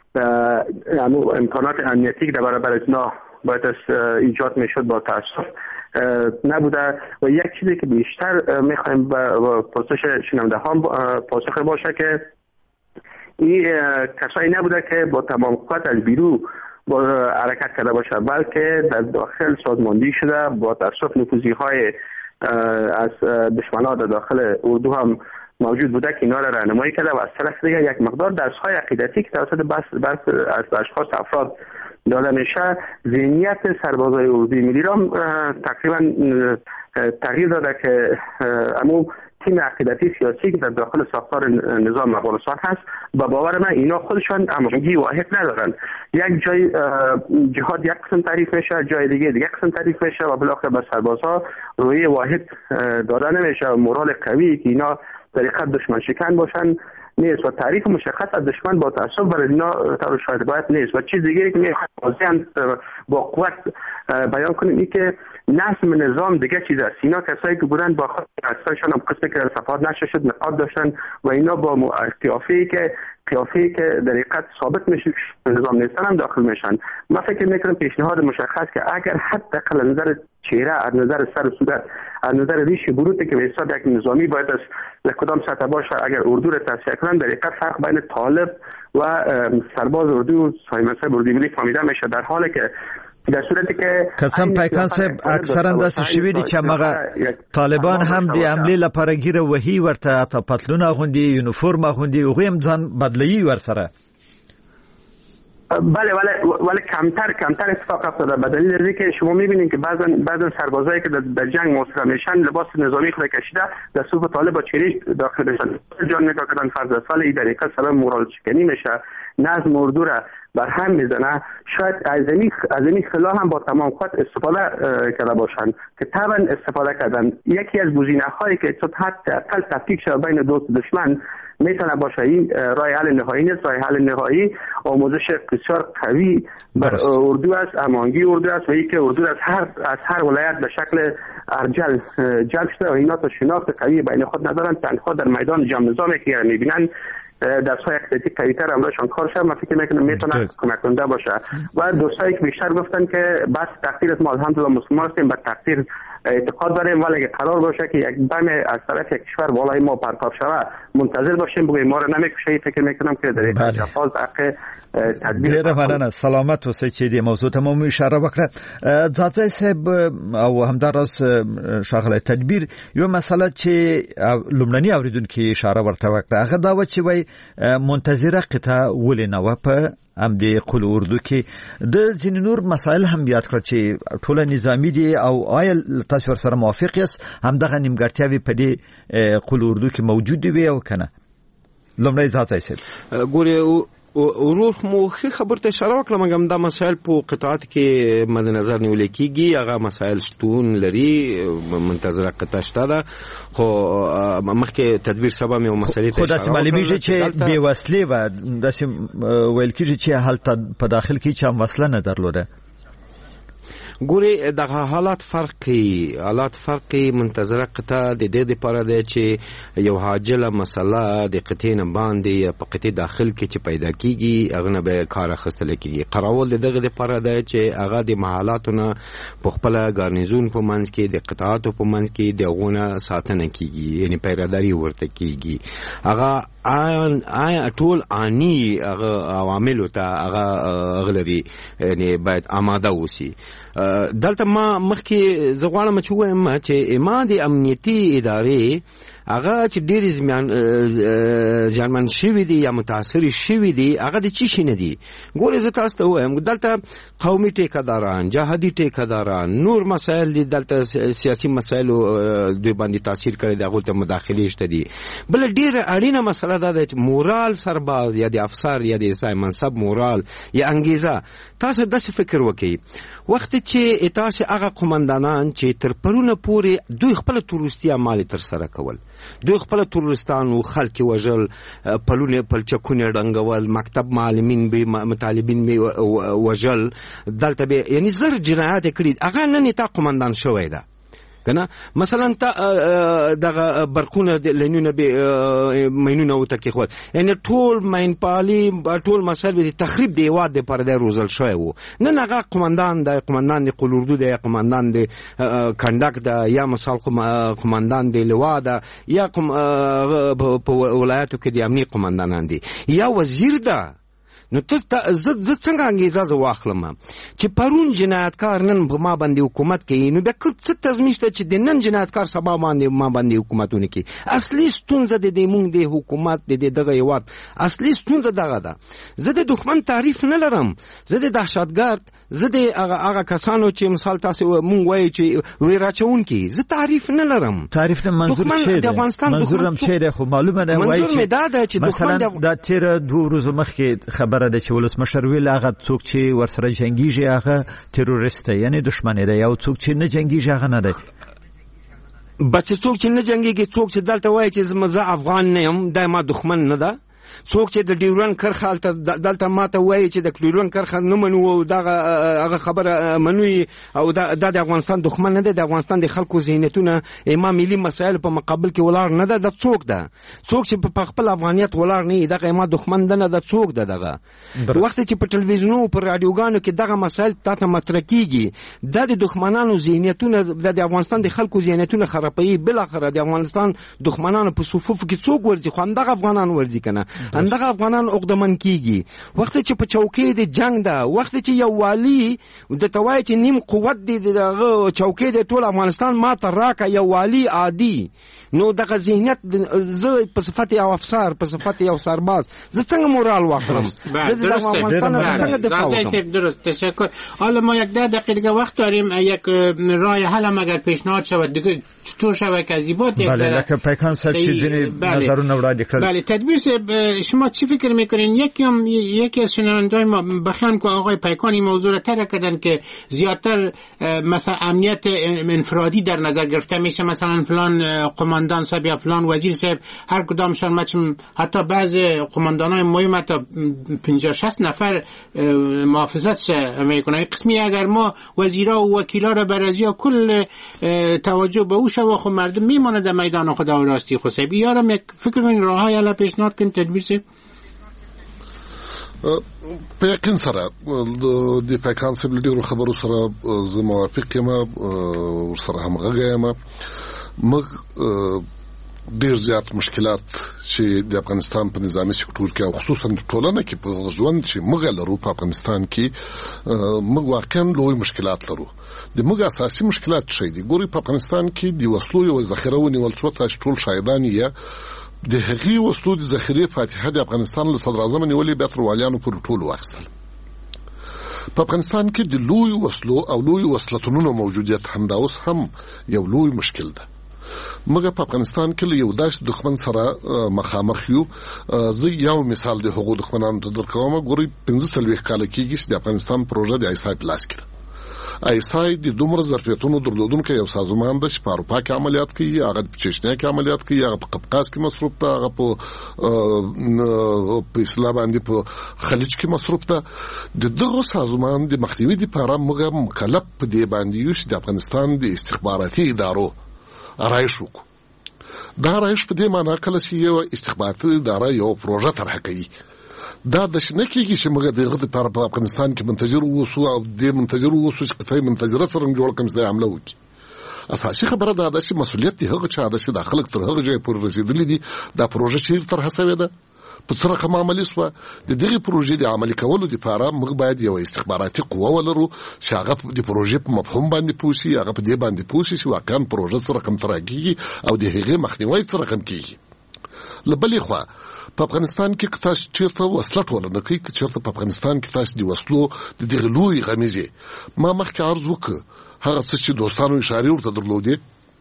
امکانات امنیتی در برابر اینا باید ایجاد میشد با تاسف نبوده. و یک چیزی که بیشتر میخوایم با پرسش شنونده ها پاسخ باشه که این کسایی نبوده که با تمام قوت از بیرون با حرکت کرده باشه، بلکه در داخل سازماندهی شده. با تاسف نفوذی های از دشمنان در داخل اردو هم موجود بوده که اینا را راهنمایی کرده و از طرف دیگه یک مقدار درس‌های عقیدتی که توسط بس از اشخاص افراد داده میشه، ذهنیت سربازای اردوی ملی را تقریبا تغییر داده که امو تیم عقیدتی سیاسی که در داخل ساختار نظام افغانستان هست با باور من اینا خودشان هماهنگی واحد ندارن. یک جای جهاد یک قسم تعریف میشه، جای دیگه قسم تعریف میشه و بالاخره به سربازها روی واحد داده نمیشه و مورال قوی که اینا در حقیقت دشمن شکن باشن نیست و تعریف مشخص از دشمن با تعصب برای اینا طور شاید باید نیست. و چیز دیگه که میخوایم با قوت بیان کنیم این که نظم نظام دیگه چیز است. اینا کسایی که بودن با خود اصلشان هم قسمی که صفات نشد نقاط داشتن و اینا با قیافه‌ای که در حقیقت ثابت میشه نظام نیستن هم داخل میشن. من فکر میکنم پیشنهاد مشخص که اگر حتی از نظر چهره، از نظر سر و صورت، از نظر ریش بروتی که به حساب یک نظامی باید از کدام سطح باشه، اگر اردو را تصفیه کنن در حقیقت فرق بین طالب و سرباز اردو و صاحب اردوی ملی فهمیده میشه، در حالی که در صورتی که قسم پیکان صاحب اکثرا داسې شوي دي چې هغه طالبان هم د عملې لپاره ګیره وهي ورته تا پتلون اغوندي یونیفورم اغوندي هغوی هم ځان بدلوي ورسره. بله ولی کمتر اتفاق افتاده به دلیل اینکه که شما میبینید که بعضن سربازایی که در جنگ محاصره میشن لباس نظامی خود کشیده در صف طالب با چریش داخل بشن جان نگاه کردن فرض سال این در حقیقت سبب مورال شکنی میشه. نظم اردو را بر هم میزنه، شاید از این خلا هم با تمام خود استفاده کرده باشند که طبعا استفاده کردن. یکی از گزینه‌هایی که حداقل تفکیک شده بین دوست و دشمن میتونه باشه. این راه حل نهایی نیست. راه حل نهایی آموزش بسیار قوی بر اردو است، امانگی اردو است و اینکه اردو از هر ولایت به شکل ارجل جلب شده و اینا تا شناخت قوی بین خود ندارن، تنها در میدان جمع نظامی که میبینن دستای اقتصادی قوی‌تر همراهشان کار شد. من فکر میکنم میتونه کمک کننده باشه. و دوستایی که بیشتر گفتن که بس تقدیر است، ما الحمدلله مسلمان هستیم، به تقدیر اعتقاد داریم، ولی اگه قرار باشه که یک بم از طرف یک کشور بالای ما پرتاب شود منتظر باشیم، بگویم ما را نمیکشه. فکر میکنم که در این جفاز حق تدبیر. ډیره مننه. سلامت اوسئ چې د موضوع ته مو اشاره وکړه. ځاځی صاحب او همداراز شاغله تدبیر یو مسله چې لومړنی اوریدونکو اشاره ورته وکړه هغه دا و چې وای منتظره قطعه ولې نه و په هم د قول اردو کې د ځینې نور مسایل هم یاد کړ چې ټوله نظامی دي او آیا تاسو سره موافق یاست همدغه نیمګړتیاوې په دې قول اردو کې موجود وي او کنه؟ لومړی ځاځی صاحب ګورې وروخ مو خبر ته اشاره وکړه، مګم دا مسایل په قطعات کې مد نظر نیول کېږي. هغه مسایل شتون لري، منتظره قطعه شته ده، خو مخکې تدبیر سبا مې مسلې ته خو داسې معلومیږي چې بې وسلې و داسې ویل کېږي چې هلته په داخل کې چا وسله نه درلوده. ګوري دغه حالات فرقي منتظره قطعه د دې لپاره ده چې یو حاجله مسله د قطعې نه باندې په قطعې داخل کې چې پیدا کیږي هغه نه به کار اخیستل کیږي. قراول دغه لپاره ده چې هغه د محلاتونو په خپل ګارنیزون په منځ کې د قطعاتو په منځ کې دغه ساتنه کیږي، یعنی پیراداری ورته کیږي. هغه ټول آنی عوامل ته هغه غلري، یعنی باید آماده اوسي. دلته ما مخکې زغواړم چې وایم چې ما د امنیتي ادارې هغه چې ډېر زیانمن شوي دي یا متاثر شوي دي هغه د چی شي نه دي. ګورې زه تاسو ته وایم دلته قومي ټیکهداران، جهادي ټیکهداران، نور مسایل دي، دلته سیاسي مسایلو دوی باندې تاثیر کړی دی، هغو ته مداخلې شته دي. بل ډېره اړینه مسله دا ده چې مورال سرباز یا د افسر یا د ځای منصب مورال یا انګیزه. تاسو داسې فکر وکړئ وخت چې تاسو هغه قومندانان چې تر پرونه پورې دوی خپل تروریستي اعمال تر سره کول، دوی خپل تروریستانو خلک وژل، پلونه پلچکونه ډنګول، مکتب معلمین به مطالبین به وژل، دلته به یعنی زر جنایات کړي. هغه نن تا قومندان شوی ده کنه. مثلا تا دغه برقونه لینونه به مینونه وته کې خو یعنی ټول مین پالي ټول مسایل به تخریب دی واد د پرده روزل شوی وو. نن هغه قومندان د قول اردو د قومندان د کنډک د یا مثال قومندان د لوا د یا په ولایتو کې د امنیت قومندانان دي یا وزیر ده. نو ته زه څنګه انګیزه واخلم چې پرون جنایتکار نن په ما باندې حکومت کوي، نو بیا څه تضمین شته چې د نن جنایتکار سبا باندې ما باندې حکومتونه کوي؟ اصلي ستونزه د دې مونږ د حکومت د دغه هیواد اصلي ستونزه دغه ده. زه د دښمن تعریف نه لرم، زه د دهشتګرد، زه د هغه کسانو چې مثال تاسو مونږ وایي چې ویراچونکي، زه تعریف نه لرم. تعریف نه منظور څه دی؟ منظورم څه دی؟ خو معلومه ده وایي چې مثلا د تیر 2 ورځې مخکې خبره ده چې ولسمشر ویل هغه څوک چې ورسره جنگیږي هغه تروریست دی، یعنی دښمن دی، یا څوک چې نه جنگیږي هغه نه دی. بچ څوک چې نه جنگیږي، څوک چې دلته وایي چې زه افغان نه یم، دا ما دښمن نه ده. څوک چې د ډیورن کرخه دلته ماته وایي چې د ډیورن کرخه نه منو، هغه خبره منوي او دا د افغانستان دښمن نه دی. د افغانستان د خلکو ذهنیتونه ما ملي مسایل په مقابل کې ولاړ نه ده. د څوک ده؟ څوک چې په خپل افغانیت ولاړ نه دی، دغه ما دښمن نه ده. څوک ده دغه؟ وخت چې په ټلویزیونونو په رادیوګانو کې دغه مسایل تاسو مطرح کیږي، د دښمنانو ذهنیتونه د افغانستان د خلکو ذهنیتونه خرابوي. بل اخر د افغانستان دښمنانو په صفوف کې څوک ورځي؟ خو همدغه افغانان ورځي کنه، همدغه افغانان عقدمن کیږي. وخت چې په چوکۍ د جنگ ده، وخت چې یو والی د توای چې نیم قوت دی دغه چوکۍ د ټول افغانستان ما ته راکا یو والی عادي، نو دغه ذهنیت زه په صفت یو افسر، په صفت یو سرباز، زه څنګه مورال واخلم؟ زه د افغانستان څنګه دفاع وکړم؟ درست، تشکر. حالا ما یک 10 دقیقه وقت داریم، یک راه حل هم اگر پیشنهاد شود دیگه چطور شود که زیبات یک بله لکه پیکان صاحب چیزی نظرونه وړاندې کړل. بله تدبیر صاحب شما چی فکر میکنین؟ یکی از شنونده‌های ما بخیان که آقای پیکانی موضوع را طرح کردن که زیادتر مثلا امنیت انفرادی در نظر گرفته میشه، مثلا فلان قماندان صاحب یا فلان وزیر صاحب هر کدامشان حتی بعض قماندانای مهم حتی 50-60 نفر محافظت میکنه. قسمی اگر ما وزیرا و وکیلا را برازیا کل توجه به او شو خو مردم میمونه در میدان خدا و راستی خو صاحب یارم یک فکر کنین راههای الا پیشنهاد کن تدبیر صاحب. په یقین سره د پیکان صاحب ډیرو خبرو سره زه موافق یم، ورسره همغږی یم. موږ ډیر زیات مشکلات چې د افغانستان په نظامی سکتور کې او خصوصا د ټولنه کې په ژوند چې موږ لرو په افغانستان کې موږ واقعا لوی مشکلات لرو. د موږ اساسي مشکلات څه دي؟ ګوري په افغانستان کې د وسلو یو ذخیره ونیول شو، تاسو ټول شاهدان یې د هغې وسلو د ذخیرې فاتحه د افغانستان له صدر اعظم نیولې بیا تر والیانو پورې ټول واخیستل. په افغانستان کې د لوی وسلو او لوی وسلتونونو موجودیت همدا اوس هم یو لوی مشکل ده. موږ په افغانستان کې له یو داسې دښمن سره مخامخ یو. زه یو مثال د هغو دښمنانو ته درکوم. ګورئ 45 کاله کېږي چې د افغانستان پروژه د آیسای په لاس کې ده. آیسای د دومره ظرفیتونو درلودونکی یو سازمان ده چې په اروپا کې عملیات کوي، هغه په چچنیا کې عملیات کوي، هغه په قفقاز کې مصروف ده، هغه په اصطلاح باندې په خلیج کې مصروف ده. د دغه سازمان د مخنیوي لپاره موږ مکلف په دې باندې یو چې د افغانستان د استخباراتي ادارو آرایش وکړو. دا آرایش په دې معنی کله چې یو استخباراتي اداره یو پروژه طرح کوي، دا د شنه کېږي چې موږ دغه لپاره په افغانستان کې منتظر اوسو او د منتظر اوسو چې قطعي منتظره څرنګه جوړ کړم چې حمله وکړي. اساسي خبره دا ده چې مسؤلیت دی هغه چا ده چې د خلک تر هغه ځای پورې رسېدلي دي. دا پروژه چیرې طرح شوې ده، په څه رقم عملي شوه. د دغې پروژې د عملي کولو لپاره موږ باید یو استخباراتي قوه ولرو چې هغه د پروژې په مفهوم باندې پوه شي، هغه په دې باندې پوه شي چې واقعا پروژه څه رقم طرح کېږي او د هغې مخنیوی څه رقم کېږي. له بلې خوا په افغانستان کې که تاسو چېرته وسله ټولنه کوئ، که چېرته په افغانستان کې تاسو د وسلو د دغې لویې غمیزې ما مخکې عرض وکړ هغه څه چې دوستانو اشارې ورته درلودې،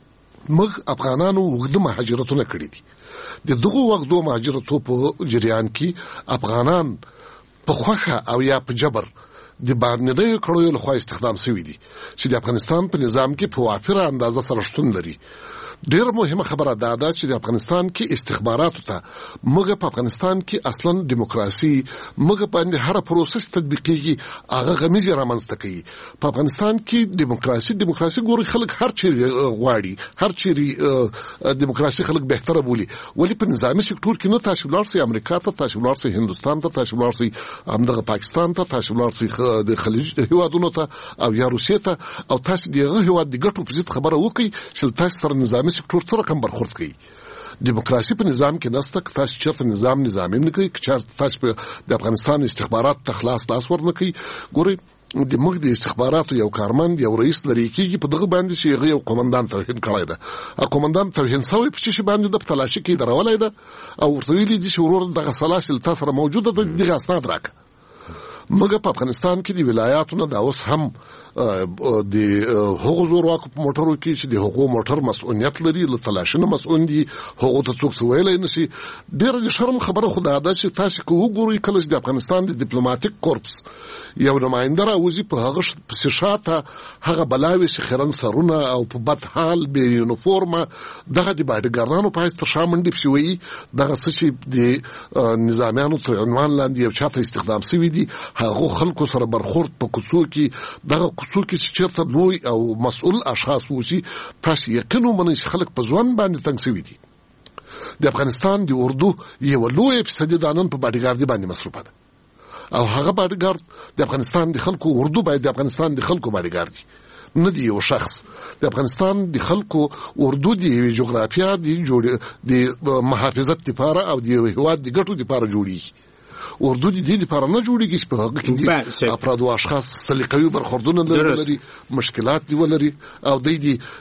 موږ افغانانو اوږده مهاجرتونه کړي دي. د دغو اوږدو مهاجرتو په جریان کې افغانان په خوښه او یا په جبر د بهرنیو کړیو لخوا استخدام شوي دي چې د افغانستان په نظام کې په وافره اندازه سره شتون لري. ډېر مهمه خبره دا ده چې د افغانستان کې استخباراتو ته موږ په افغانستان کې اصلا دیموکراسي موږ باندې هر پروسس تطبیقېږي، هغه غمیزې رامنځته کوي. په افغانستان کې دیموکراسي ګوري خلک هر چیرې غواړي، هر چیرې دیموکراسي خلک بهتره بولي. ولی په نظامي سکتور کې نه تاسو ولاړ سئ امریکا ته، تاسو ولاړ سئ هندوستان ته، تاسو ولاړ سئ همدغه پاکستان ته، تاسو ولاړ سئ د خلیج هیوادونو ته او یا روسیې ته، او تاسو دغه هیواد د ګټو په ضد خبره وکړئ چې تاسو سره نظامي سکتور څه رقم برخورد کوي. دیموکراسي په نظام کې نسته. که تاسو چېرته نظامي نه کوي، که چېرته تاسو د افغانستان استخبارات ته خلاص لاس ور نه کوي. ګورئ د موږ د استخباراتو یو کارمند یو رئیس لري کېږي په دغه باندې چې هغه یو قومندان توهین کړی ده. قومندان توهین شوی په شي باندې د تلاشي کې درولای ده او ورته ویلي دي چې ورور دغه سلاسل تاسو سره موجوده ده، دغه اسناد راکړه. موږ په افغانستان کې د ولایاتو نه دا اوس هم د هغو زورواکو په موټرو کې چې د هغو موټر مسؤلیت لري، له تلاشي نه مسؤل دي، هغو ته څوک څه ویلی نه شي. ډېره د شرم خبره خو دا ده چې تاسو که وګورئ کله چې د افغانستان د ډیپلوماتیک کورپس یو نماینده راوځي په هغه پسې شاته هغه بلاوې چې خیرن سرونه او په بد حال بې یونیفورمه دغه د باډیګارانو په حیث تر شا منډې پسې وایي، دغه څه چې د نظامیانو تر عنوان لاندې یو چاته استخدام شوي دي، هغو خلکو سره برخورد په کوڅو کې، دغه کوڅو کې چې چېرته لوی او مسؤل اشخاص اوسي، تاسو یقین ومنئ چې خلک په ځوان باندې تنګ شوي دي. د افغانستان د اردو یوه لویه فیصدي دا نن په باډیګاردي باندې مصروفه ده او هغه باډیګارد د افغانستان د خلکو اردو باید د افغانستان د خلکو باډیګاردي نه دی یو شخص. د افغانستان د خلکو اردو د یوې جغرافیا د محافظت لپاره او د یو هېواد د ګټو لپاره جوړېږي. اردو د دې لپاره نه جوړېږي چې په هغه کې افراد او اشخاص سلیقوي برخوردونه لري، مشکلات دی ولري او د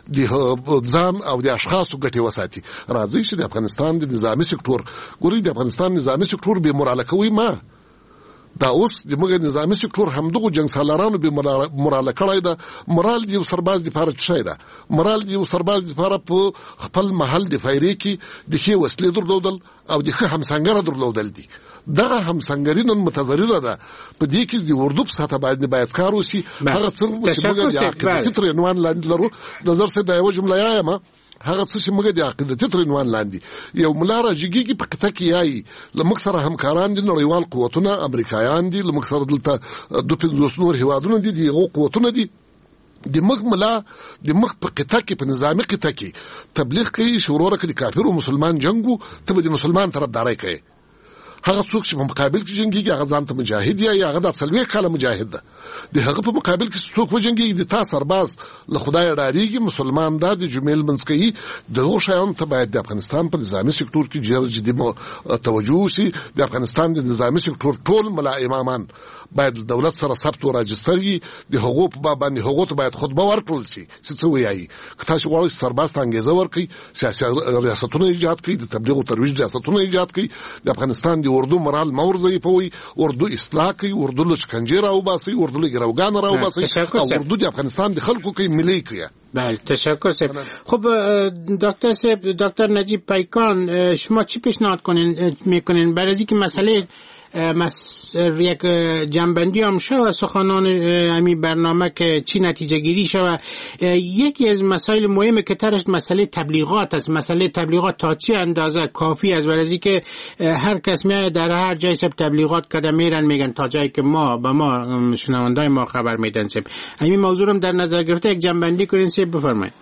ځان او د اشخاصو ګټې وساتي. راځي چې د افغانستان د نظامي سکتور ګورئ، د افغانستان نظامي سکتور بې موراله کوي. دا اوس د موږ نظامی سکتور همدغه جنگ سالارانو به مراله کړای دا مرال دی سرباز د لپاره شي دا مرال دی سرباز د لپاره په خپل محل د فایری کې د ښه وسلې درلودل او د ښه همسنګره درلودل دي دغه همسنګري نن متضرره ده په دې کې د اردو په ساته باید کار وشي هغه څنګه چې موږ د عقیدتي ترنوان لاندې لرو نظر څه دا یو جمله یایم هغه څه چې موږ د عقیدتي ترنوان لاندې یو ملاره جګیږي په قطه کې یای لمک سره همکاران دي نړیوال قوتونه امریکایان دي لمک سره دلته 250 نور هیوادونه دي دغه قوتونه دي د مخ ملا د مخ په قطه کې په نظامی قطه کې تبلیغ کوي شورو کې د کافر او مسلمان جنگو ته د مسلمان طرفداري کوي هغه څوک چې په مقابل کې جنگي هغه ځان ته مجاهد یا هغه د سلوي کاله مجاهد ده د هغه په مقابل کې څوک وجنګي د تا سرباز له خدای ډاریږي مسلمان ده د جمیل منسکي دغه شیان ته باید د افغانستان په نظامی سکتور کې ډېر جدي توجه وشي د افغانستان د نظامی سکتور ټول ملا امامان باید دولت سره ثبت او راجستري د حقوق په باندې حقوق باید خطبه ورکړل شي څه وایي که تاسو غواړئ سرباز ته انګیزه ورکړي سیاسي ریاستونه ایجاد کړي د تبلیغ او ترویج ریاستونه ایجاد کړي د افغانستان اردو مرال مورزي پوي اردو اصلاح کوي اردو لچکنجيره او باسي اردو لګروګان راو باسي او اردو د افغانستان د خلکو کې ملي کوي بله تشکر صاحب خب دکتر صاحب دکتر نجیب پیکان شما چی پیشنهاد میکنین برای اینکه مسئله یک جنبندی هم شد سخنان همین برنامه که چی نتیجه گیری شد یکی از مسائل مهمه که ترش مسئله تبلیغات است مسئله تبلیغات تا چه اندازه کافی است برای که هر کس میاد در هر جای سب تبلیغات کده میرن میگن تا جایی که ما شنوندای ما خبر میدن سب همین موضوع هم در نظر گرفته یک جنبندی کنین سب بفرمایید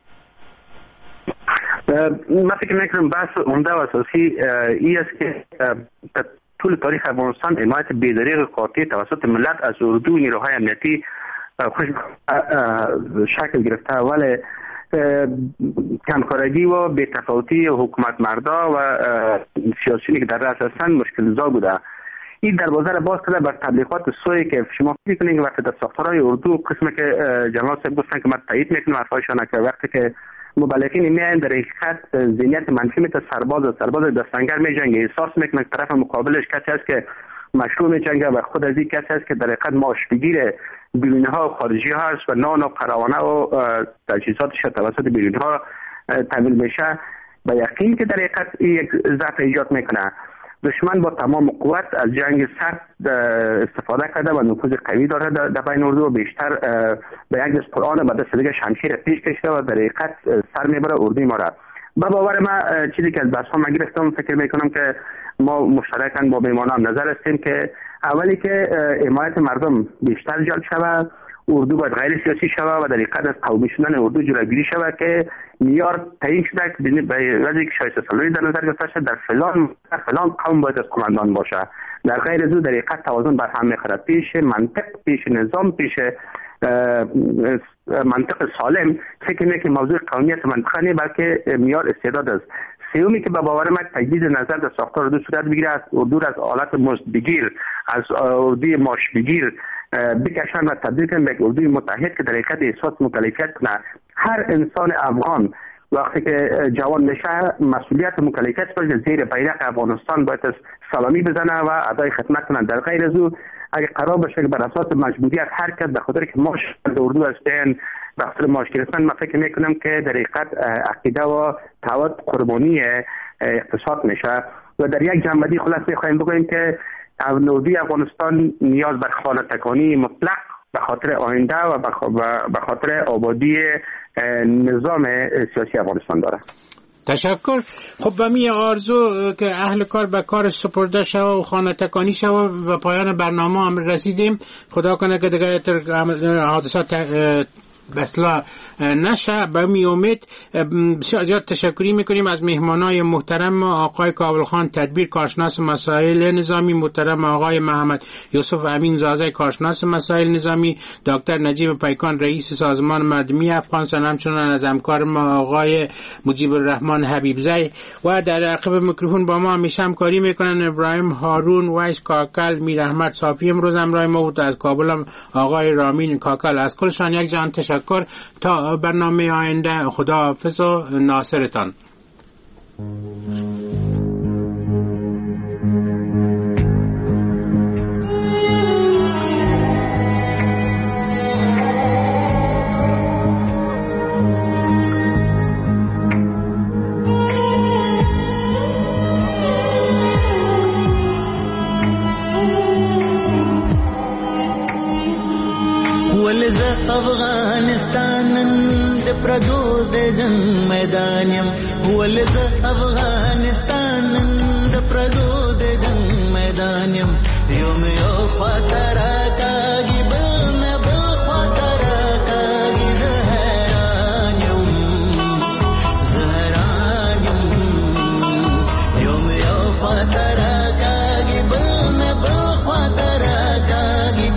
من فکر میکنم بحث عمده و اساسی ای است که طول تاریخ افغانستان حمایت بی‌دریغ قاطع توسط ملت از اردو نیروهای امنیتی خوش شکل گرفته ولی کمکارگی و بی‌تفاوتی حکومت مردا و سیاسیونی که در رأس هستند مشکل زا بوده این دروازه را باز کرده بر تبلیغات سوی که شما فکر کنید وقتی در ساختارهای اردو قسمی که جناب صاحب گفتن که من تایید میکنم حرفایشان که وقتی که مبلغین میان در حقیقت ذهنیت منفی میت سرباز دستنگر میجنگه احساس میکنه طرف مقابلش کسی است که مشروع میجنگه و خود از این کسی است که در حقیقت ماش بگیره بیرونی ها و خارجی ها است و نان و قروانه و تجهیزاتش توسط بیرونی ها تامین میشه و یقین که در حقیقت یک ضعف ایجاد میکنه دشمن با تمام قوت از جنگ سخت استفاده کرده و نفوذ قوی داره در بین اردو و بیشتر به یک دست قرآن و دست دیگه شمشیر پیش کشیده و در حقیقت سر میبره اردوی ما را با باور ما چیزی که از بحث ها من گرفتم فکر میکنم که ما مشترکاً با بیمانان نظر هستیم که اولی که حمایت مردم بیشتر جلب شود اردو باید غیر سیاسی شود و در حقیقت از قومی شدن اردو جلوگیری شود که معیار تعیین شده که به وجه که شایسته سالاری در نظر گرفته شد در فلان قوم باید از قماندان باشه در غیر از او در حقیقت توازن بر هم میخورد پیش منطق پیش نظام پیش منطق سالم فکر میکنم که موضوع قومیت منطقه نیست بلکه معیار استعداد است سومی که به باور من تجدید نظر در ساختار اردو صورت بگیره از اردو از آلت مزد بگیر از اردوی ماش بگیر بکشن و تبدیل کنن به اردوی متحد که در حقیقت احساس مکلفیت کنه هر انسان افغان وقتی که جوان میشه مسئولیت مکلفیت باشه زیر بیرق افغانستان باید سلامی بزنه و ادای خدمت کنه در غیر از او اگه قرار باشه که بر اساس مجبوریت حرکت به خاطر که ماش اردو هستن به خاطر ماش گرفتن من فکر میکنم که در حقیقت عقیده و تعهد قربانی اقتصاد میشه و در یک جنبندی خلاص میخوایم بگوییم که اولویت افغانستان نیاز بر خانه تکانی مطلق به خاطر آینده و به خاطر آبادی نظام سیاسی افغانستان داره. تشکر. خب به می آرزو که اهل کار به کار سپرده شود و خانه تکانی شود و پایان برنامه هم رسیدیم. خدا کنه که دیگه حادثات بسلا نشه. به می امید بسیار تشکری میکنیم از مهمانای محترم آقای کابلخان تدبیر کارشناس مسائل نظامی، محترم آقای محمد یوسف امین زازه کارشناس مسائل نظامی، دکتر نجیب پیکان رئیس سازمان مردمی افغانستان، همچنان از همکار ما آقای مجیب الرحمن حبیبزی و در عقب میکروفون با ما همیشه همکاری میکنن ابراهیم هارون، ویس کاکل، میر احمد صافی امروز همراه ما بود. از کابل هم آقای رامین کاکل. از کلشان یک جان تشکر. تا برنامه آینده خداحافظ و ناصرتان. ولز افغانستان د پردو د جنگ میدان يم ولز افغانستان د پردو د جنگ میدان يم یوم یو خاطر کاږي بل نه بل خاطر کاږي زهران يم یوم یو خاطر کاږي بل نه بل خاطر کاږي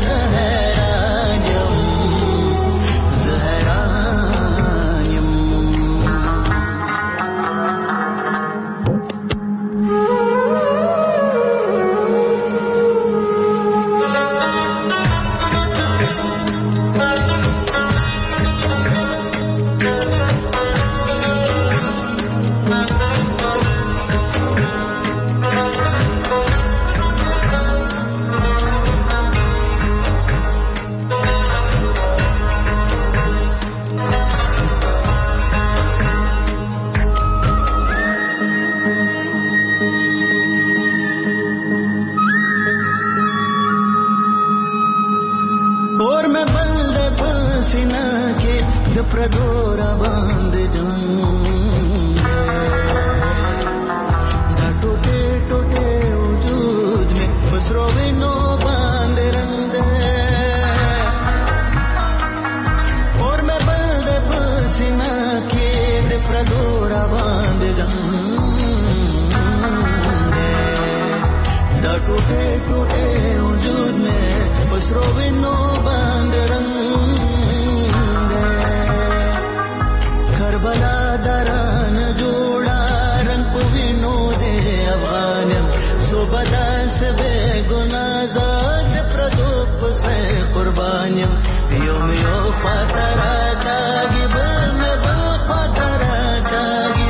یوم یو خاطر کاږي بل نه بل خاطر کاږي